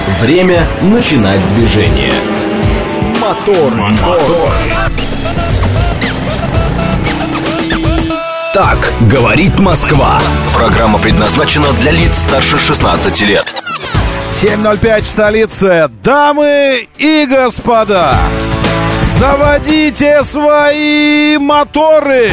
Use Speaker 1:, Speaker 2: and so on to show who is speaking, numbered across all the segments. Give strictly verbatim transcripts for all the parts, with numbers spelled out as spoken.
Speaker 1: Время начинать движение. Мотор, мотор. Так говорит Москва. Программа предназначена для лиц старше шестнадцати лет.
Speaker 2: семь ноль пять в столице. Дамы и господа, заводите свои моторы.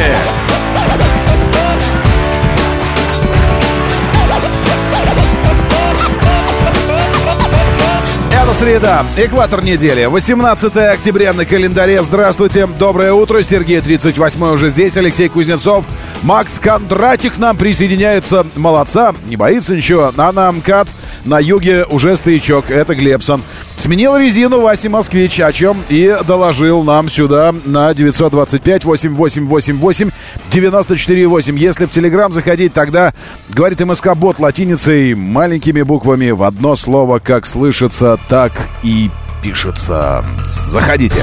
Speaker 2: Это среда, экватор недели, восемнадцатое октября на календаре. Здравствуйте, доброе утро. Сергей тридцать восьмой уже здесь, Алексей Кузнецов, Макс Кондратик к нам присоединяется. Молодца, не боится ничего. А на МКАД на юге уже стоячок, это Глебсон. Сменил резину Вася Москвич, о чем и доложил нам сюда на девятьсот двадцать пять восемь восемь восемь восемь девяносто четыре восемь. Если в Телеграм заходить, тогда, говорит МСК-бот латиницей, маленькими буквами в одно слово, как слышится, так и пишется. Заходите.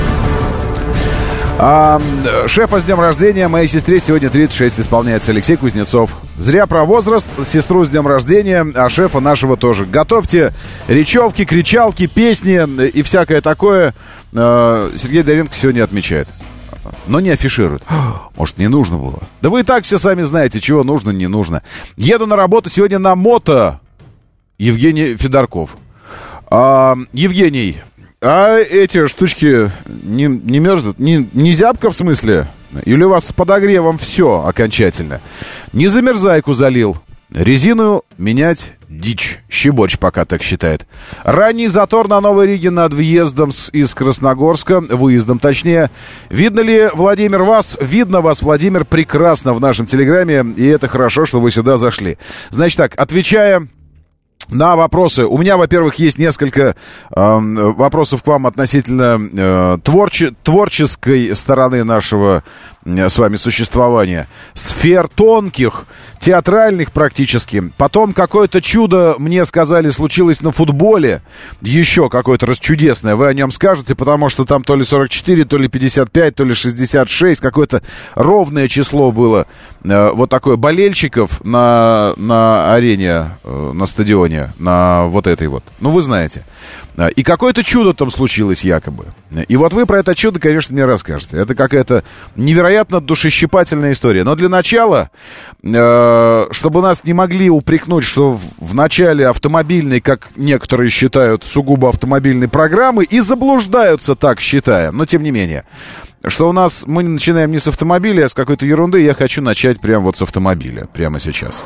Speaker 2: А, шефа с днем рождения. Моей сестре сегодня тридцать шесть исполняется. Алексей Кузнецов. Зря про возраст. Сестру с днем рождения, а шефа нашего тоже. Готовьте речевки, кричалки, песни и всякое такое. Сергей Давенко сегодня отмечает, но не афиширует. Может, не нужно было? Да вы и так все сами знаете, чего нужно, не нужно. Еду на работу сегодня на мото. Евгений Федорков. а, Евгений, а эти штучки не, не мерзнут? Не, не зябко в смысле? Или у вас с подогревом все окончательно? Не замерзайку залил. Резину менять дичь. Щебоч пока так считает. Ранний затор на Новой Риге над въездом с, из Красногорска. Выездом точнее. Видно ли, Владимир, вас? Видно вас, Владимир, прекрасно в нашем телеграме. И это хорошо, что вы сюда зашли. Значит так, отвечая на вопросы. У меня, во-первых, есть несколько э, вопросов к вам относительно э, творче, творческой стороны нашего э, с вами существования. Сфер тонких, театральных практически. Потом какое-то чудо, мне сказали, случилось на футболе. Еще какое-то расчудесное. Вы о нем скажете, потому что там то ли сорок четыре, то ли пятьдесят пять, то ли шестьдесят шесть. Какое-то ровное число было. Э, вот такое болельщиков на, на арене, э, на стадионе. На вот этой вот. Ну, вы знаете. И какое-то чудо там случилось якобы. И вот вы про это чудо, конечно, мне расскажете. Это какая-то невероятно душещипательная история. Но для начала, э, чтобы нас не могли упрекнуть, что в, в начале автомобильной, как некоторые считают, сугубо автомобильной программы, и заблуждаются так, считая. Но тем не менее. Что у нас, мы начинаем не с автомобиля, а с какой-то ерунды. Я хочу начать прямо вот с автомобиля. Прямо сейчас.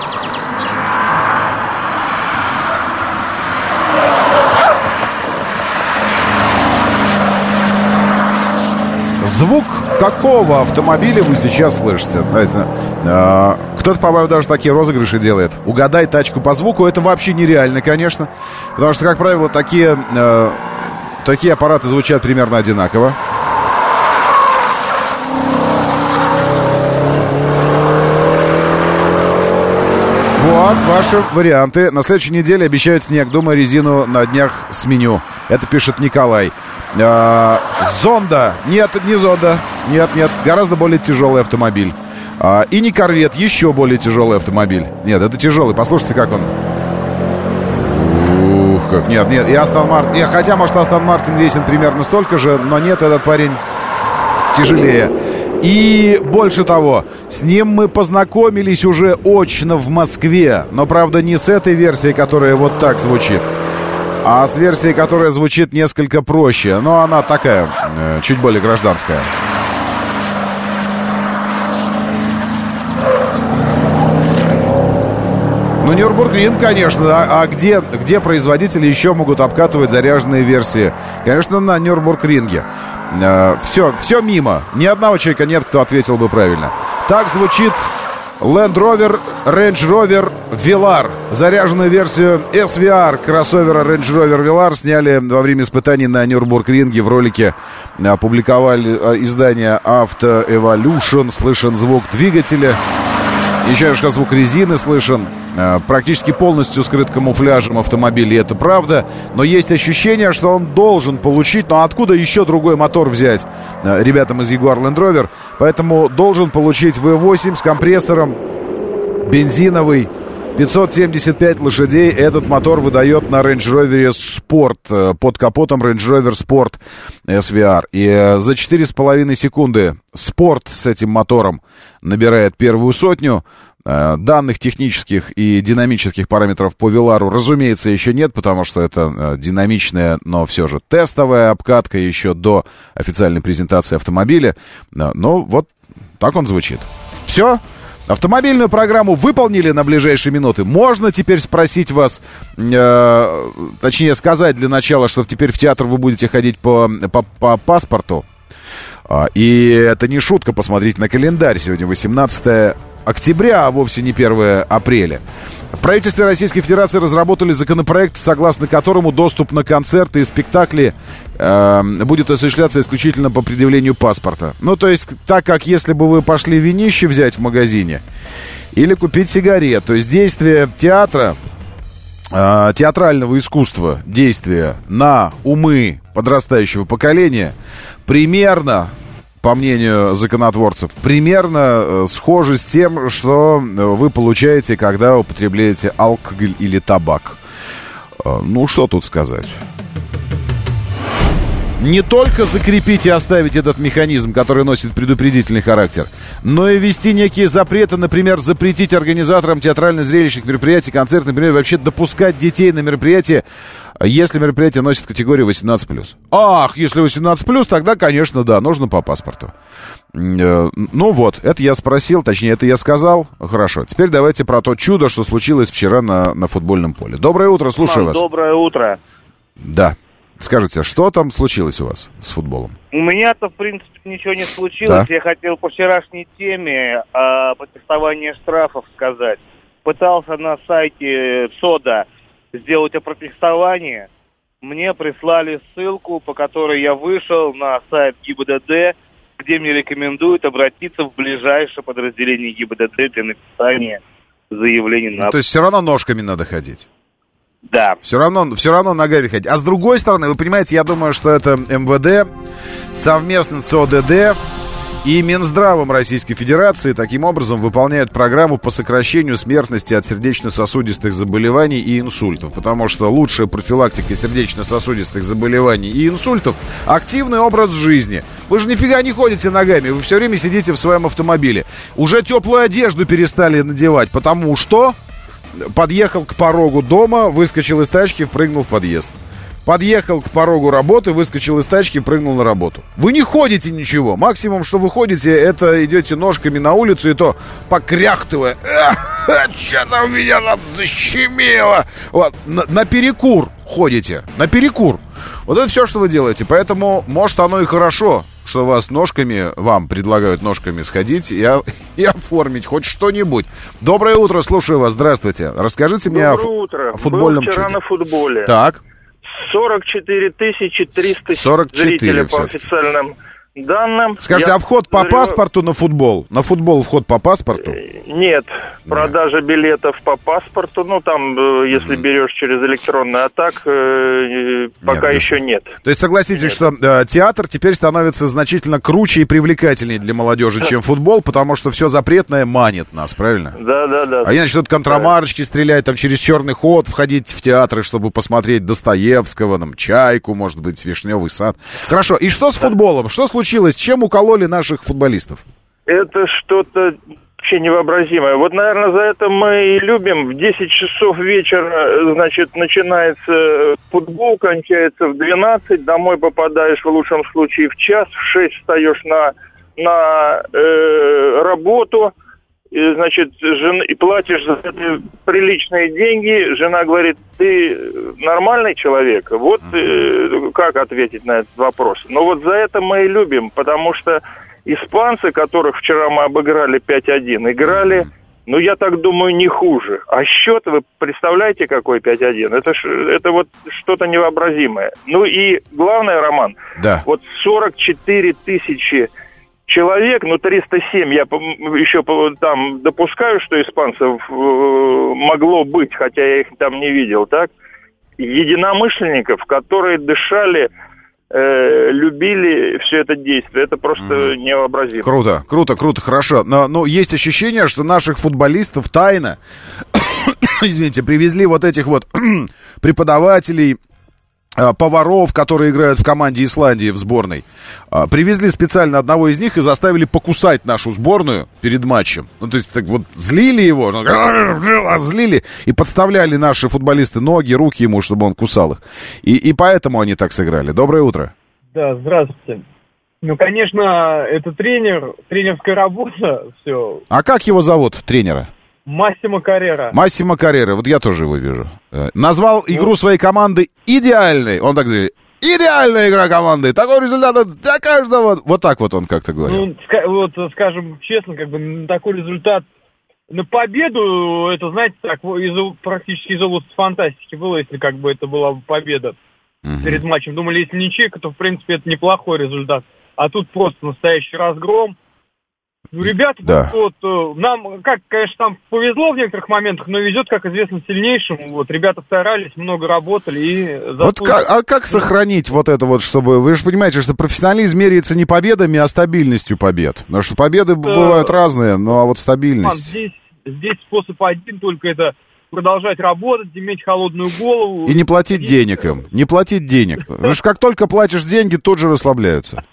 Speaker 2: Звук какого автомобиля вы сейчас слышите? Знаете, э, кто-то, по-моему, даже такие розыгрыши делает. Угадай тачку по звуку. Это вообще нереально, конечно. Потому что, как правило, такие, э, такие аппараты звучат примерно одинаково. Вот ваши варианты. На следующей неделе обещают снег. Думаю, резину на днях сменю. Это пишет Николай. А, Зонда. Нет, не Зонда. Нет, нет. Гораздо более тяжелый автомобиль. А, и не Корвет. Еще более тяжелый автомобиль. Нет, это тяжелый. Послушайте, как он. Ух, как. Нет, нет. И Астон Мартин. Нет, хотя, может, Астон Мартин весит примерно столько же. Но нет, этот парень тяжелее. И больше того, с ним мы познакомились уже очно в Москве. Но, правда, не с этой версией, которая вот так звучит, а с версией, которая звучит несколько проще. Но она такая, э, чуть более гражданская. Ну, Нюрбургринг, конечно. А, а где, где производители еще могут обкатывать заряженные версии? Конечно, на Нюрбургринге. Э, все, все мимо. Ни одного человека нет, кто ответил бы правильно. Так звучит Land Rover Range Rover Velar. Заряженную версию эс ви ар кроссовера Range Rover Velar сняли во время испытаний на Нюрбургринге. В ролике опубликовали издание Auto Evolution. Слышен звук двигателя. Еще немножко звук резины слышен. Практически полностью скрыт камуфляжем автомобиля, это правда. Но есть ощущение, что он должен получить. Но откуда еще другой мотор взять ребятам из Jaguar Land Rover? Поэтому должен получить ви восемь с компрессором, бензиновый. пятьсот семьдесят пять лошадей этот мотор выдает на Range Rover Sport, под капотом Range Rover Sport эс ви ар. И за четыре с половиной секунды Sport с этим мотором набирает первую сотню. Данных технических и динамических параметров по Велару, разумеется, еще нет, потому что это динамичная, но все же тестовая обкатка еще до официальной презентации автомобиля. Но вот так он звучит. Все. Автомобильную программу выполнили на ближайшие минуты. Можно теперь спросить вас, э, точнее сказать для начала, что теперь в театр вы будете ходить по, по, по паспорту. И это не шутка, посмотрите на календарь. Сегодня восемнадцатое октября, а вовсе не первое апреля. В правительстве Российской Федерации разработали законопроект, согласно которому доступ на концерты и спектакли э, будет осуществляться исключительно по предъявлению паспорта. Ну, то есть, так как если бы вы пошли винище взять в магазине или купить сигарет, то есть действие театра, э, театрального искусства, действие на умы подрастающего поколения примерно, по мнению законотворцев, примерно э, схожи с тем, что вы получаете, когда употребляете алкоголь или табак. Э, ну, что тут сказать? Не только закрепить и оставить этот механизм, который носит предупредительный характер, но и ввести некие запреты, например, запретить организаторам театрально-зрелищных мероприятий, концертных мероприятий вообще допускать детей на мероприятия, если мероприятие носит категорию восемнадцать плюс. Ах, если восемнадцать плюс, тогда, конечно, да, нужно по паспорту. Ну вот, это я спросил, точнее, это я сказал. Хорошо, теперь давайте про то чудо, что случилось вчера на, на футбольном поле. Доброе утро, слушаю вас.
Speaker 3: Доброе утро.
Speaker 2: Да. Скажите, что там случилось у вас с футболом?
Speaker 3: У меня-то, в принципе, ничего не случилось. Да. Я хотел по вчерашней теме о протестовании штрафов сказать. Пытался на сайте СОДА сделать опротестование. Мне прислали ссылку, по которой я вышел на сайт ГИБДД, где мне рекомендуют обратиться в ближайшее подразделение ГИБДД для написания заявления на...
Speaker 2: То есть все равно ножками надо ходить?
Speaker 3: Да.
Speaker 2: Все равно, все равно ногами ходить. А с другой стороны, вы понимаете, я думаю, что это эм вэ дэ совместно с о дэ дэ и Минздравом Российской Федерации таким образом выполняют программу по сокращению смертности от сердечно-сосудистых заболеваний и инсультов. Потому что лучшая профилактика сердечно-сосудистых заболеваний и инсультов – активный образ жизни. Вы же нифига не ходите ногами, вы все время сидите в своем автомобиле. Уже теплую одежду перестали надевать, потому что... Подъехал к порогу дома, выскочил из тачки, впрыгнул в подъезд. Подъехал к порогу работы, выскочил из тачки, прыгнул на работу. Вы не ходите ничего. Максимум, что вы ходите, это идете ножками на улицу, и то покряхтывая. Что-то у меня там защемило. Вот, на, на перекур ходите. На перекур. Вот это все, что вы делаете. Поэтому, может, оно и хорошо, что вас ножками, вам предлагают ножками сходить и, и оформить хоть что-нибудь. Доброе утро, слушаю вас, здравствуйте. Расскажите мне о, о футбольном
Speaker 4: Был вчера
Speaker 2: чуде.
Speaker 4: На футболе.
Speaker 2: Так.
Speaker 4: сорок четыре тысячи триста
Speaker 2: сорок четыре
Speaker 4: зрителей по
Speaker 2: все-таки.
Speaker 4: Официальным данным.
Speaker 2: Скажите,
Speaker 4: Я
Speaker 2: а вход по
Speaker 4: зрю...
Speaker 2: паспорту на футбол? На футбол вход по паспорту?
Speaker 4: Нет, продажа билетов по паспорту, ну там, если mm-hmm. берешь через электронный, а так э, пока нет, еще нет.
Speaker 2: То есть согласитесь, нет. что э, театр теперь становится значительно круче и привлекательнее для молодежи, чем футбол, потому что все запретное манит нас, правильно?
Speaker 4: Да, да, да.
Speaker 2: А они начнут контрамарочки да. стрелять, там через черный ход входить в театры, чтобы посмотреть Достоевского, там, Чайку, может быть, Вишневый сад. Хорошо, и что с да. футболом? Что случилось? Чем укололи наших футболистов?
Speaker 4: Это что-то вообще невообразимое. Вот, наверное, за это мы и любим. В десять часов вечера, значит, начинается футбол, кончается в двенадцать. Домой попадаешь в лучшем случае в час. В шесть встаешь на, на э, работу. И, значит, жен, и платишь за это приличные деньги. Жена говорит, ты нормальный человек? Вот э, как ответить на этот вопрос? Но вот за это мы и любим, потому что испанцы, которых вчера мы обыграли пять один, играли, ну, я так думаю, не хуже. А счет, вы представляете, какой пять один? Это, ж, это вот что-то невообразимое. Ну и главное, Роман,
Speaker 2: да.
Speaker 4: вот сорок четыре тысячи человек, ну, триста семь, я еще там допускаю, что испанцев могло быть, хотя я их там не видел, так? Единомышленников, которые дышали... любили все это действие. Это просто mm. невообразимо.
Speaker 2: Круто, круто, круто, хорошо. Но, но есть ощущение, что наших футболистов тайно извините, привезли вот этих вот преподавателей, поваров, которые играют в команде Исландии в сборной. Привезли специально одного из них и заставили покусать нашу сборную перед матчем. Ну, то есть, так вот, злили его, злили, и подставляли наши футболисты ноги, руки ему, чтобы он кусал их. И, и поэтому они так сыграли. Доброе утро.
Speaker 5: Да, здравствуйте. Ну, конечно, это тренер, тренерская работа, все.
Speaker 2: А как его зовут, тренера?
Speaker 5: Массимо Каррера.
Speaker 2: Массимо Каррера, вот я тоже его вижу. Назвал игру своей команды идеальной. Он так говорит, идеальная игра команды. Такой результат для каждого. Вот так вот он как-то говорил.
Speaker 5: Ну, вот, скажем честно, как бы такой результат на победу, это, знаете, так, из, практически из области фантастики было, если как бы это была победа угу. перед матчем. Думали, если ничейка, то, в принципе, это неплохой результат. А тут просто настоящий разгром. Ну, ребята,
Speaker 2: да.
Speaker 5: вот, вот, нам, как, конечно, там повезло в некоторых моментах, но везет, как известно, сильнейшим. Вот, ребята старались, много работали и...
Speaker 2: Вот как, а как сохранить вот это вот, чтобы... Вы же понимаете, что профессионализм меряется не победами, а стабильностью побед. Потому что победы бывают разные, ну а вот стабильность...
Speaker 5: Здесь, здесь способ один, только это продолжать работать, иметь холодную голову.
Speaker 2: И не платить и... денег им, не платить денег. Потому что как только платишь деньги, тут же расслабляются.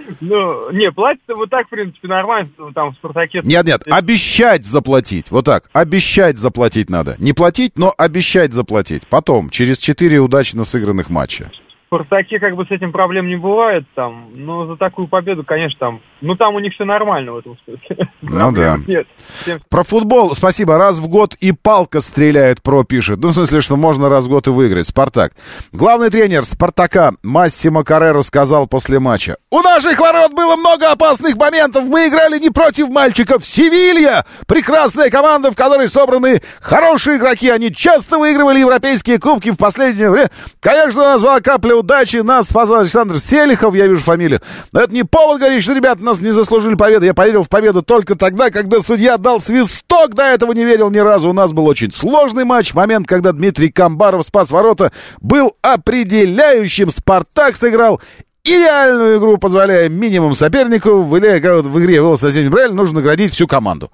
Speaker 5: Ну, не, платить-то вот так, в принципе, нормально, там, в «Спартаке».
Speaker 2: Нет, нет, обещать заплатить, вот так, обещать заплатить надо. Не платить, но обещать заплатить. Потом, через четыре удачно сыгранных матча.
Speaker 5: В «Спартаке» как бы с этим проблем не бывает, там, но за такую победу, конечно, там, ну, там у них все нормально в этом смысле.
Speaker 2: Ну, да. Нет. Про футбол, спасибо, раз в год и палка стреляет, про пишет. Ну, в смысле, что можно раз в год и выиграть. «Спартак». Главный тренер «Спартака» Массимо Каррера сказал после матча: «У наших ворот было много опасных моментов. Мы играли не против мальчиков. Севилья — прекрасная команда, в которой собраны хорошие игроки. Они часто выигрывали европейские кубки в последнее время. Конечно, у нас была капля удачи. Нас спасал Александр Селихов, я вижу фамилию. Но это не повод говорить, что ребята нас не заслужили победы. Я поверил в победу только тогда, когда судья дал свисток. До этого не верил ни разу. У нас был очень сложный матч. Момент, когда Дмитрий Камбаров спас ворота, был определяющим. Спартак сыграл идеальную игру, позволяя минимум сопернику. В игре, в игре было совсем неправильно. Нужно наградить всю команду».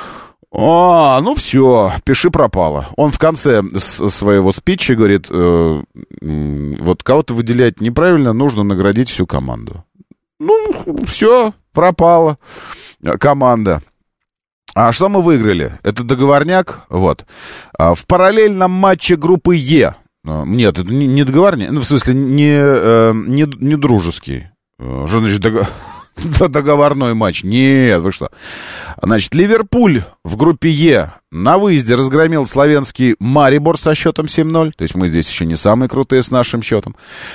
Speaker 2: А, ну все, пиши пропало. Он в конце своего спича говорит, э, вот кого-то выделять неправильно, нужно наградить всю команду. Ну, все, пропала команда. А что мы выиграли? Это договорняк, вот. А в параллельном матче группы Е. Нет, это не договорняк, ну, в смысле, не, не, не дружеский. Что значит договор? Договорной матч. Нет, вы что? Значит, Ливерпуль в группе Е на выезде разгромил славянский Марибор со счетом семь ноль. То есть мы здесь еще не самые крутые с нашим счетом.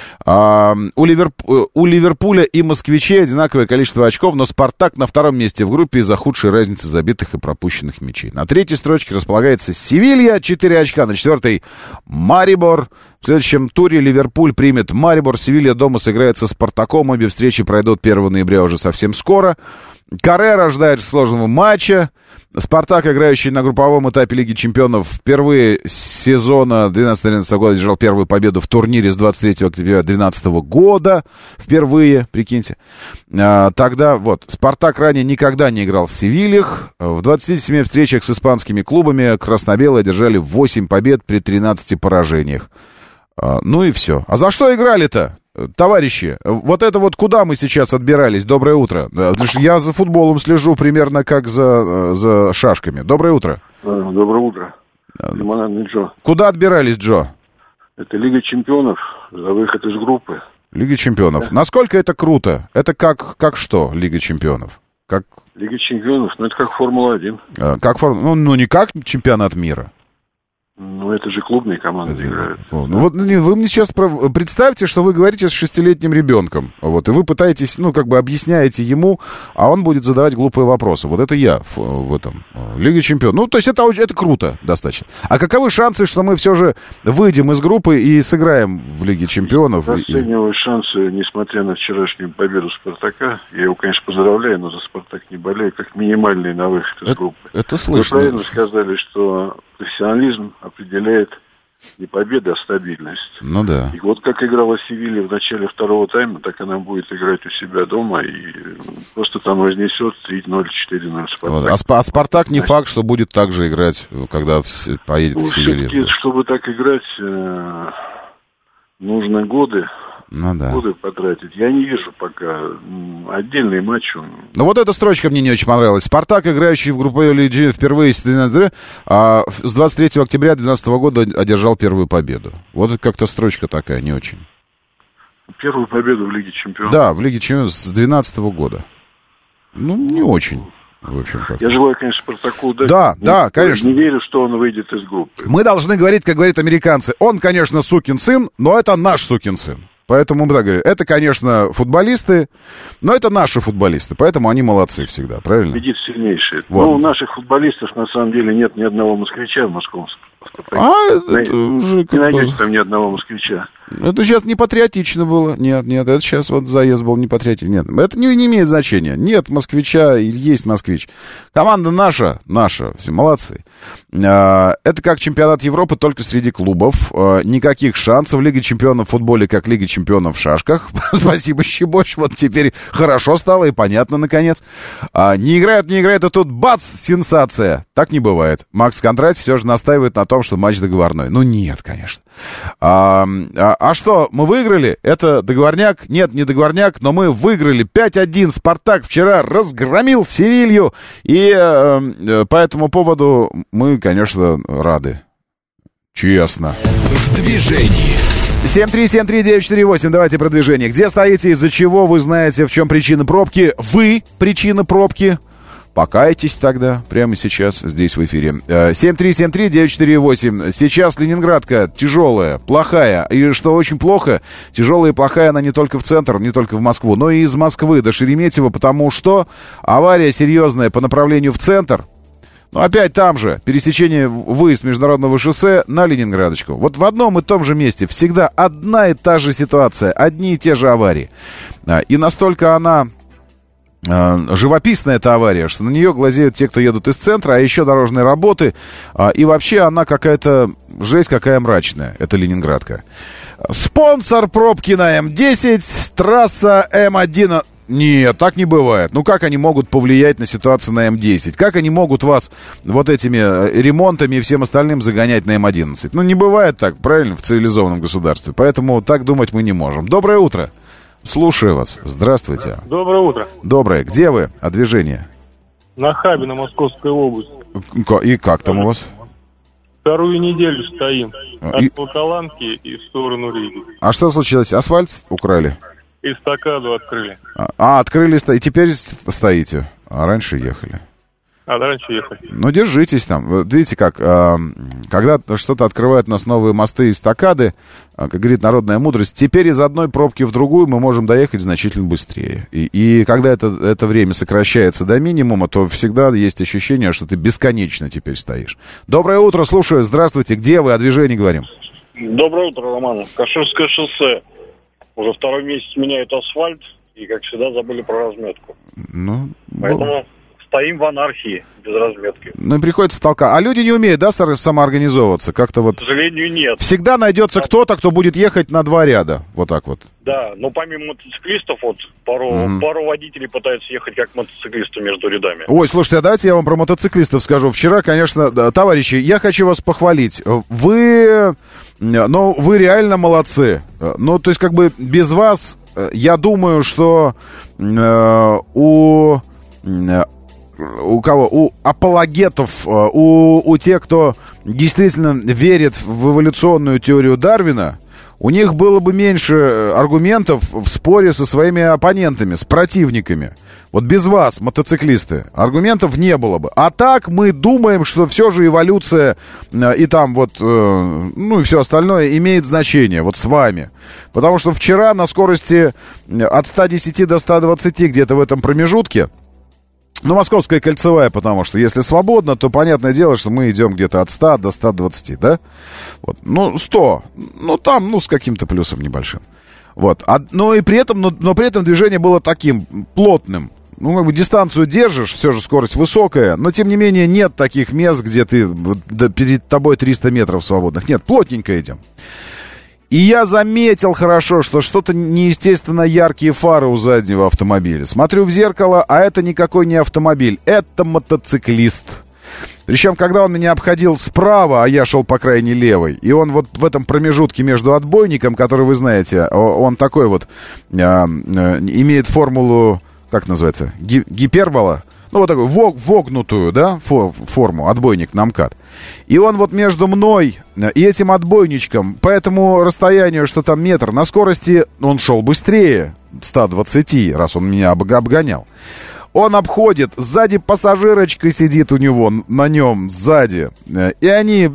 Speaker 2: А, у, Ливерп... у Ливерпуля и москвичей одинаковое количество очков, но «Спартак» на втором месте в группе из-за худшей разницы забитых и пропущенных мячей. На третьей строчке располагается Севилья, четыре очка. На четвертой Марибор. В следующем туре Ливерпуль примет Марибор. Севилья дома сыграет со «Спартаком». Обе встречи пройдут первого ноября уже совсем скоро. Каррера ожидает сложного матча. «Спартак», играющий на групповом этапе Лиги Чемпионов, впервые с сезона двенадцатого-тринадцатого года держал первую победу в турнире с двадцать третьего октября две тысячи двенадцатого года. Впервые, прикиньте. А, тогда, вот, «Спартак» ранее никогда не играл с Севильях. В двадцати семи встречах с испанскими клубами красно-белые одержали восемь побед при тринадцати поражениях. А, ну и все. А за что играли-то? Товарищи, вот это вот куда мы сейчас отбирались? Доброе утро. Потому что я за футболом слежу примерно как за, за шашками. Доброе утро.
Speaker 6: Доброе утро. Лимонадный Джо.
Speaker 2: Куда отбирались, Джо?
Speaker 6: Это Лига Чемпионов за выход из группы.
Speaker 2: Лига Чемпионов. Да. Насколько это круто? Это как, как что, Лига Чемпионов? Как...
Speaker 6: Лига Чемпионов, ну это как Формула один.
Speaker 2: А, как форм... ну, ну не как чемпионат мира.
Speaker 6: Ну, это же клубные команды играют.
Speaker 2: Ну, вот вы мне сейчас представьте, что вы говорите с шестилетним ребенком, вот, и вы пытаетесь, ну, как бы объясняете ему, а он будет задавать глупые вопросы. Вот это я в, в этом Лиге Чемпионов. Ну, то есть это, это круто достаточно. А каковы шансы, что мы все же выйдем из группы и сыграем в Лиге Чемпионов?
Speaker 6: Оцениваю шансы, несмотря на вчерашнюю победу «Спартака». Я его, конечно, поздравляю, но за «Спартак» не болею, как минимальный на выход из
Speaker 2: это,
Speaker 6: группы.
Speaker 2: Это слышно.
Speaker 6: Вы правильно сказали, что профессионализм определяет не победа, а стабильность.
Speaker 2: Ну да.
Speaker 6: И вот как играла Севилья в начале второго тайма, так она будет играть у себя дома и просто там вознесет три ноль, четыре ноль Спартак.
Speaker 2: Вот. А, Сп- а Спартак не факт, что будет так же играть, когда в, поедет
Speaker 6: ну,
Speaker 2: в Севилью.
Speaker 6: все-таки, чтобы так играть, э, нужно годы.
Speaker 2: Ну да.
Speaker 6: Годы потратить. Я не вижу пока отдельный матч. Он...
Speaker 2: Ну вот эта строчка мне не очень понравилась. Спартак, играющий в группе Лиги впервые с двадцать третьего октября две тысячи двенадцатого года одержал первую победу. Вот это как-то строчка такая, не очень.
Speaker 6: Первую победу в Лиге Чемпионов?
Speaker 2: Да, в Лиге Чемпионов с две тысячи двенадцатого года. Ну, не очень. В общем,
Speaker 6: я желаю, конечно, Спартаку удачи.
Speaker 2: Да,
Speaker 6: не,
Speaker 2: да, конечно.
Speaker 6: Не верю, что он выйдет из группы.
Speaker 2: Мы должны говорить, как говорят американцы, он, конечно, сукин сын, но это наш сукин сын. Поэтому мы так говорим, это, конечно, футболисты, но это наши футболисты, поэтому они молодцы всегда, правильно?
Speaker 6: Победит сильнейший.
Speaker 2: Вот.
Speaker 6: Ну, у наших футболистов, на самом деле, нет ни одного москвича в московском.
Speaker 2: А, это
Speaker 6: Най...
Speaker 2: уже как
Speaker 6: Не найдете
Speaker 2: бы...
Speaker 6: там ни одного москвича.
Speaker 2: Это сейчас не патриотично было. Нет, нет, это сейчас вот заезд был не патриотичный. Нет, это не, не имеет значения. Нет москвича или есть москвич. Команда наша, наша, все молодцы. Это как чемпионат Европы, только среди клубов. Никаких шансов. Лига чемпионов в футболе, как Лига чемпионов в шашках. Спасибо, Щебоч. Вот теперь хорошо стало и понятно, наконец. Не играют, не играют, а тут бац, сенсация. Так не бывает. Макс Кондратьев все же настаивает на том, что матч договорной. Ну, нет, конечно. А, а, а что, мы выиграли? Это договорняк? Нет, не договорняк, но мы выиграли пять один. Спартак вчера разгромил Севилью. И э, по этому поводу мы, конечно, рады. Честно.
Speaker 1: В движении.
Speaker 2: семь три семь три девять четыре восемь. Давайте про движение. Где стоите, из-за чего вы знаете, в чем причина пробки? Вы причина пробки? Покайтесь тогда, прямо сейчас, здесь в эфире. семь три семь три девять четыре восемь. Сейчас Ленинградка тяжелая, плохая. И что очень плохо, тяжелая и плохая она не только в центр, не только в Москву, но и из Москвы до Шереметьево, потому что авария серьезная по направлению в центр. Ну, опять там же, пересечение выезд международного шоссе на Ленинградочку. Вот в одном и том же месте всегда одна и та же ситуация, одни и те же аварии. И настолько она... живописная эта авария, что на нее глазеют те, кто едут из центра, а еще дорожные работы. И вообще она какая-то жесть, какая мрачная, это Ленинградка. Спонсор пробки на эм десять, трасса эм один. Нет, так не бывает. Ну как они могут повлиять на ситуацию на эм десять? Как они могут вас вот этими ремонтами и всем остальным загонять на эм одиннадцать? Ну не бывает так, правильно, в цивилизованном государстве. Поэтому так думать мы не можем. Доброе утро. Слушаю вас. Здравствуйте.
Speaker 5: Доброе утро.
Speaker 2: Доброе. Где вы? А движение?
Speaker 5: На Хабино, Московская область.
Speaker 2: И как там у вас?
Speaker 5: Вторую неделю стоим. От
Speaker 2: И...
Speaker 5: Волоколамки и в сторону Риги.
Speaker 2: А что случилось? Асфальт украли?
Speaker 5: Эстакаду открыли.
Speaker 2: А, а открыли, и теперь стоите. А раньше ехали.
Speaker 5: А раньше ехали.
Speaker 2: Ну, держитесь там. Вот видите, как, э, когда что-то открывают у нас новые мосты и эстакады, э, как говорит народная мудрость, теперь из одной пробки в другую мы можем доехать значительно быстрее. И, и когда это, это время сокращается до минимума, то всегда есть ощущение, что ты бесконечно теперь стоишь. Доброе утро, слушаю. Здравствуйте. Где вы? О движении говорим.
Speaker 7: Доброе утро, Роман. Каширское шоссе. Уже второй месяц меняют асфальт, и, как всегда, забыли про разметку.
Speaker 2: Ну,
Speaker 7: Поэтому стоим в анархии, без разметки.
Speaker 2: Ну, и приходится толкать. А люди не умеют, да, самоорганизовываться? Как-то вот...
Speaker 7: К сожалению, нет.
Speaker 2: Всегда найдется да. кто-то, кто будет ехать на два ряда. Вот так вот.
Speaker 7: Да, но помимо мотоциклистов, вот, пару, mm-hmm. пару водителей пытаются ехать как мотоциклисты между рядами.
Speaker 2: Ой, слушайте, а давайте я вам про мотоциклистов скажу. Вчера, конечно, да, товарищи, я хочу вас похвалить. Вы... Ну, вы реально молодцы. Ну, то есть, как бы, без вас, я думаю, что э, у... У кого? У апологетов, у, у тех, кто действительно верит в эволюционную теорию Дарвина, у них было бы меньше аргументов в споре со своими оппонентами, с противниками. Вот без вас, мотоциклисты, аргументов не было бы. А так мы думаем, что все же эволюция и там вот, ну и все остальное имеет значение, вот с вами. Потому что вчера на скорости от ста десяти до ста двадцати где-то в этом промежутке, ну, Московская кольцевая, потому что если свободно, то понятное дело, что мы идем где-то от ста до ста двадцати, да? Вот. Ну, сто. Ну, там, ну, с каким-то плюсом небольшим. Вот. А, но и при этом, но, но при этом движение было таким плотным. ну, как бы дистанцию держишь, все же скорость высокая, но, тем не менее, нет таких мест, где ты, да, перед тобой триста метров свободных. Нет, плотненько идем. И я заметил хорошо, что что-то неестественно яркие фары у заднего автомобиля. Смотрю в зеркало, а это никакой не автомобиль, это мотоциклист. Причем, когда он меня обходил справа, а я шел по крайней левой, и он вот в этом промежутке между отбойником, который, вы знаете, он такой вот, э, э, имеет формулу, как называется, Ги- гипербола, ну вот такую вог, вогнутую, да, фо- форму, отбойник на МКАД. И он вот между мной и этим отбойничком, по этому расстоянию, что там метр, на скорости он шел быстрее сто двадцать, раз он меня об- обгонял. Он обходит, сзади пассажирочка сидит у него, на нем, сзади. И они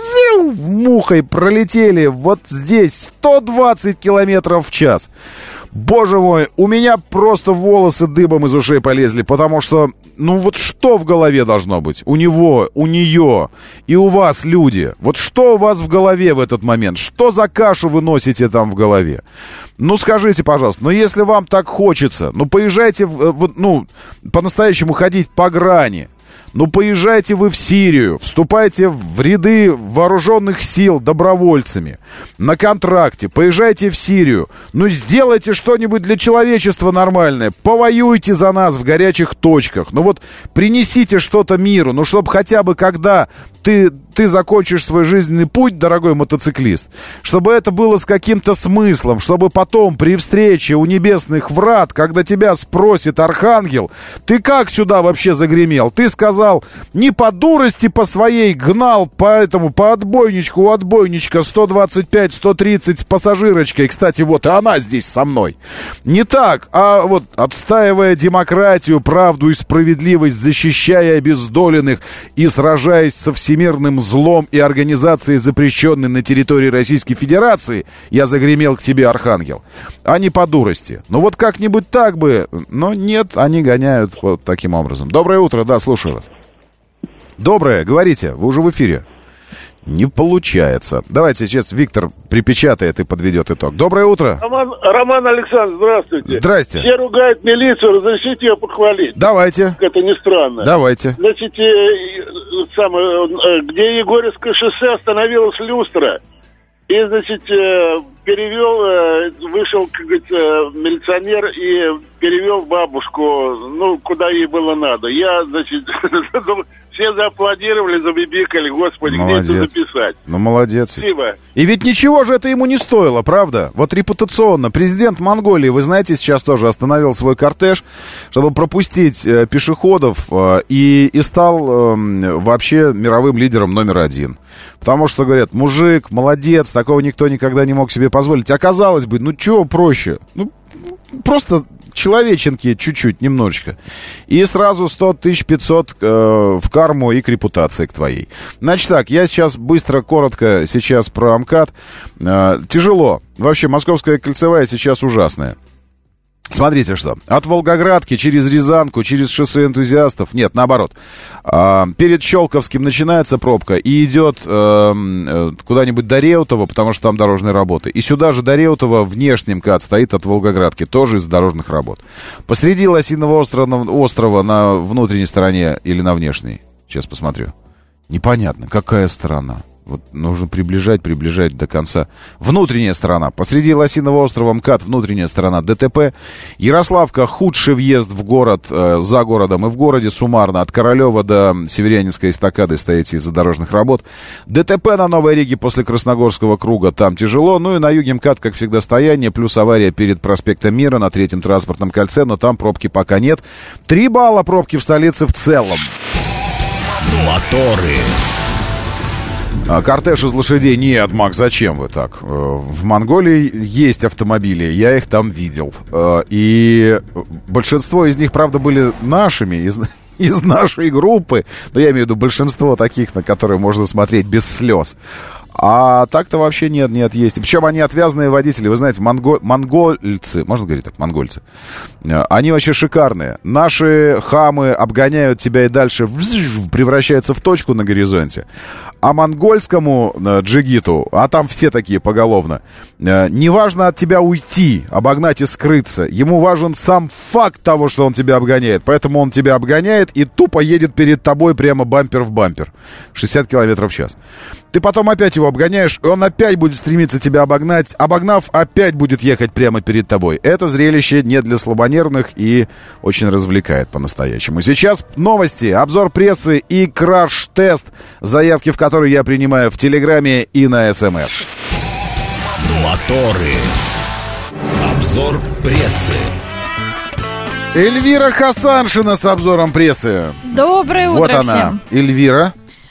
Speaker 2: мухой пролетели вот здесь сто двадцать километров в час. Боже мой, у меня просто волосы дыбом из ушей полезли, потому что, ну вот что в голове должно быть? У него, у нее и у вас, люди. Вот что у вас в голове в этот момент? Что за кашу вы носите там в голове? Ну, скажите, пожалуйста, ну, если вам так хочется, ну, поезжайте, в, ну, по-настоящему ходить по грани. Ну, поезжайте вы в Сирию, вступайте в ряды вооруженных сил добровольцами на контракте, поезжайте в Сирию. Ну, сделайте что-нибудь для человечества нормальное, повоюйте за нас в горячих точках. Ну, вот принесите что-то миру, ну, чтобы хотя бы когда ты, ты закончишь свой жизненный путь, дорогой мотоциклист, чтобы это было с каким-то смыслом, чтобы потом при встрече у небесных врат, когда тебя спросит архангел, ты как сюда вообще загремел? Ты сказал, не по дурости по своей гнал по этому, по отбойничку, у отбойничка сто двадцать пять сто тридцать с пассажирочкой. Кстати, вот и она здесь со мной. Не так, а вот отстаивая демократию, правду и справедливость, защищая обездоленных и сражаясь со всемирным злом и организацией, запрещенной на территории Российской Федерации, я загремел к тебе, архангел. А не по дурости. Ну вот как-нибудь так бы, но нет, они гоняют вот таким образом. Доброе утро, да, слушаю вас. Доброе, говорите, вы уже в эфире. Не получается. Давайте сейчас Виктор припечатает и подведет итог. Доброе утро.
Speaker 8: Роман, Роман Александрович, здравствуйте.
Speaker 2: Здрасте.
Speaker 8: Все ругают милицию, разрешите ее похвалить.
Speaker 2: Давайте.
Speaker 8: Это не странно.
Speaker 2: Давайте.
Speaker 8: Значит, э, самое, э, где Егорьевское шоссе остановилась люстра. И, значит, э, перевел, э, вышел, как говорится, милиционер и перевел бабушку, ну, куда ей было надо. Я, значит, все зааплодировали, забибикали, господи, молодец. Где это записать?
Speaker 2: Ну, молодец.
Speaker 8: Спасибо.
Speaker 2: И ведь ничего же это ему не стоило, правда? Вот репутационно. Президент Монголии, вы знаете, сейчас тоже остановил свой кортеж, чтобы пропустить э, пешеходов, э, и, и стал э, вообще мировым лидером номер один. Потому что, говорят, мужик, молодец, такого никто никогда не мог себе позволить. А казалось бы, ну чего проще? Ну, просто человеченки чуть-чуть, немножечко. И сразу сто тысяч пятьсот э, в карму и к репутации к твоей. Значит так, я сейчас быстро, коротко сейчас про МКАД. Э, тяжело. Вообще, Московская кольцевая сейчас ужасная. Смотрите что, от Волгоградки через Рязанку, через шоссе энтузиастов, нет, наоборот, э, перед Щелковским начинается пробка и идет э, э, куда-нибудь до Реутова, потому что там дорожные работы. И сюда же до Реутова внешний МКАД стоит от Волгоградки, тоже из-за дорожных работ. Посреди Лосиного острова, острова на внутренней стороне или на внешней, сейчас посмотрю, непонятно, какая сторона. Вот нужно приближать, приближать до конца. Внутренняя сторона. Посреди Лосиного острова МКАД, внутренняя сторона ДТП. Ярославка, худший въезд в город, э, за городом и в городе суммарно. От Королева до Северянинской эстакады стоите из-за дорожных работ. ДТП на Новой Риге после Красногорского круга, там тяжело. Ну и на юге МКАД, как всегда, стояние. Плюс авария перед проспектом Мира на третьем транспортном кольце, но там пробки пока нет. Три балла пробки в столице в целом.
Speaker 1: Моторы.
Speaker 2: Кортеж из лошадей. Нет, Макс, зачем вы так? В Монголии есть автомобили, я их там видел. И большинство из них, правда, были нашими, из, из нашей группы. Но я имею в виду большинство таких, на которые можно смотреть без слез. А так-то вообще нет, нет, есть. Причем они отвязные водители. Вы знаете, монго... монгольцы, можно говорить так, монгольцы, они вообще шикарные. Наши хамы обгоняют тебя и дальше превращаются в точку на горизонте. А монгольскому джигиту, а там все такие поголовно, не важно от тебя уйти, обогнать и скрыться. Ему важен сам факт того, что он тебя обгоняет. Поэтому он тебя обгоняет и тупо едет перед тобой прямо бампер в бампер. шестьдесят километров в час. Ты потом опять его обгоняешь, и он опять будет стремиться тебя обогнать. Обогнав, опять будет ехать прямо перед тобой. Это зрелище не для слабонервных и очень развлекает по-настоящему. Сейчас новости, обзор прессы и краш-тест, заявки в которые я принимаю в Телеграме и на СМС.
Speaker 1: Моторы. Обзор прессы.
Speaker 2: Эльвира Хасаншина с обзором прессы.
Speaker 9: Доброе утро
Speaker 2: вот она,
Speaker 9: всем.
Speaker 2: Эльвира.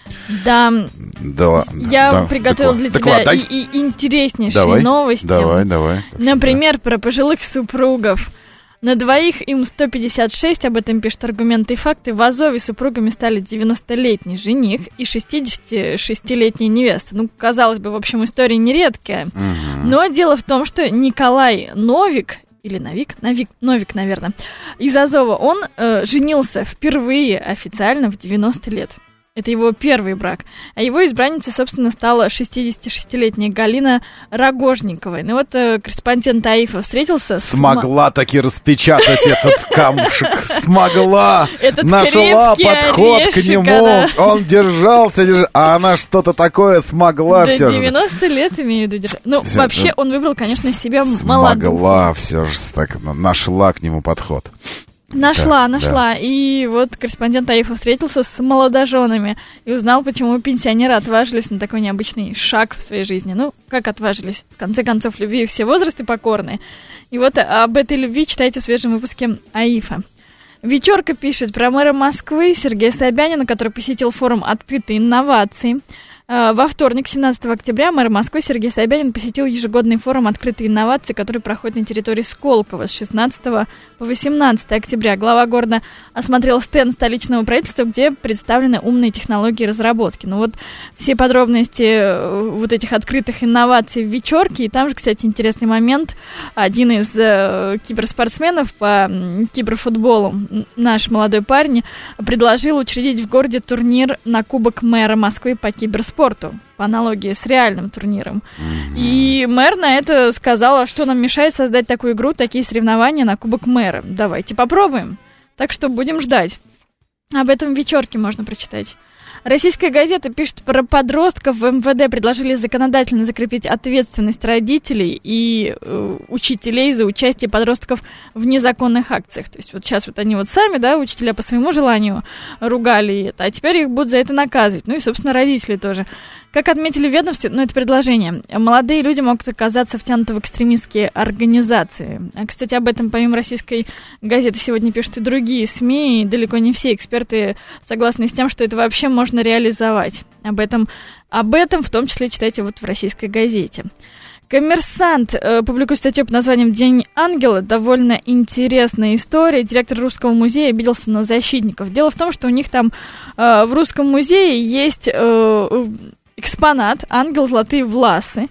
Speaker 9: Да,
Speaker 2: да
Speaker 9: я
Speaker 2: да,
Speaker 9: приготовила
Speaker 2: так,
Speaker 9: для
Speaker 2: так,
Speaker 9: тебя
Speaker 2: так,
Speaker 9: и, и интереснейшие
Speaker 2: давай,
Speaker 9: новости.
Speaker 2: Давай, давай.
Speaker 9: Например, про пожилых супругов. На двоих им сто пятьдесят шесть, об этом пишут «Аргументы и факты». В Азове супругами стали девяностолетний жених и шестидесятишестилетняя невеста. Ну, казалось бы, в общем, история нередкая. Угу. Но дело в том, что Николай Новик, или Новик, Новик, Новик, наверное, из Азова, он э, женился впервые официально в девяносто лет. Это его первый брак. А его избранницей, собственно, стала шестидесятишестилетняя Галина Рогожниковой. Ну вот э, корреспондент АИФа встретился...
Speaker 2: Смогла с... таки распечатать этот камушек. Смогла! Нашла подход к нему. Он держался, держался. А она что-то такое смогла все же.
Speaker 9: девяносто лет имею в виду держать. Ну, вообще, он выбрал, конечно, себя молодым.
Speaker 2: Смогла все же, так нашла к нему подход.
Speaker 9: Нашла, да, нашла.
Speaker 2: Да.
Speaker 9: И вот корреспондент АИФа встретился с молодоженами и узнал, почему пенсионеры отважились на такой необычный шаг в своей жизни. Ну, как отважились? В конце концов, любви все возрасты покорны. И вот об этой любви читайте в свежем выпуске АИФа. Вечерка пишет про мэра Москвы Сергея Собянина, который посетил форум «Открытые инновации». Во вторник, семнадцатого октября, мэр Москвы Сергей Собянин посетил ежегодный форум «Открытые инновации», который проходит на территории Сколково с шестнадцатого по восемнадцатое октября. Глава города осмотрел стенд столичного правительства, где представлены умные технологии и разработки. Ну вот все подробности вот этих открытых инноваций в вечерке. И там же, кстати, интересный момент. Один из э, киберспортсменов по киберфутболу, наш молодой парень, предложил учредить в городе турнир на Кубок мэра Москвы по киберспорту. Спорту, по аналогии с реальным турниром. Mm-hmm. И мэр на это сказал, что нам мешает создать такую игру, такие соревнования на Кубок мэра. Давайте попробуем. Так что будем ждать. Об этом в вечерке можно прочитать. Российская газета пишет про подростков. В эм вэ дэ предложили законодательно закрепить ответственность родителей и э, учителей за участие подростков в незаконных акциях. То есть вот сейчас вот они вот сами, да, учителя по своему желанию ругали это, а теперь их будут за это наказывать. Ну и, собственно, родители тоже. Как отметили в ведомстве, ну, это предложение, молодые люди могут оказаться втянуты в экстремистские организации. А, кстати, об этом помимо российской газеты сегодня пишут и другие СМИ, и далеко не все эксперты согласны с тем, что это вообще можно реализовать. Об этом, об этом в том числе читайте вот в российской газете. «Коммерсант» э, публикует статью под названием «День ангела». Довольно интересная история. Директор Русского музея обиделся на защитников. Дело в том, что у них там э, в Русском музее есть... Э, экспонат «Ангел золотые власы».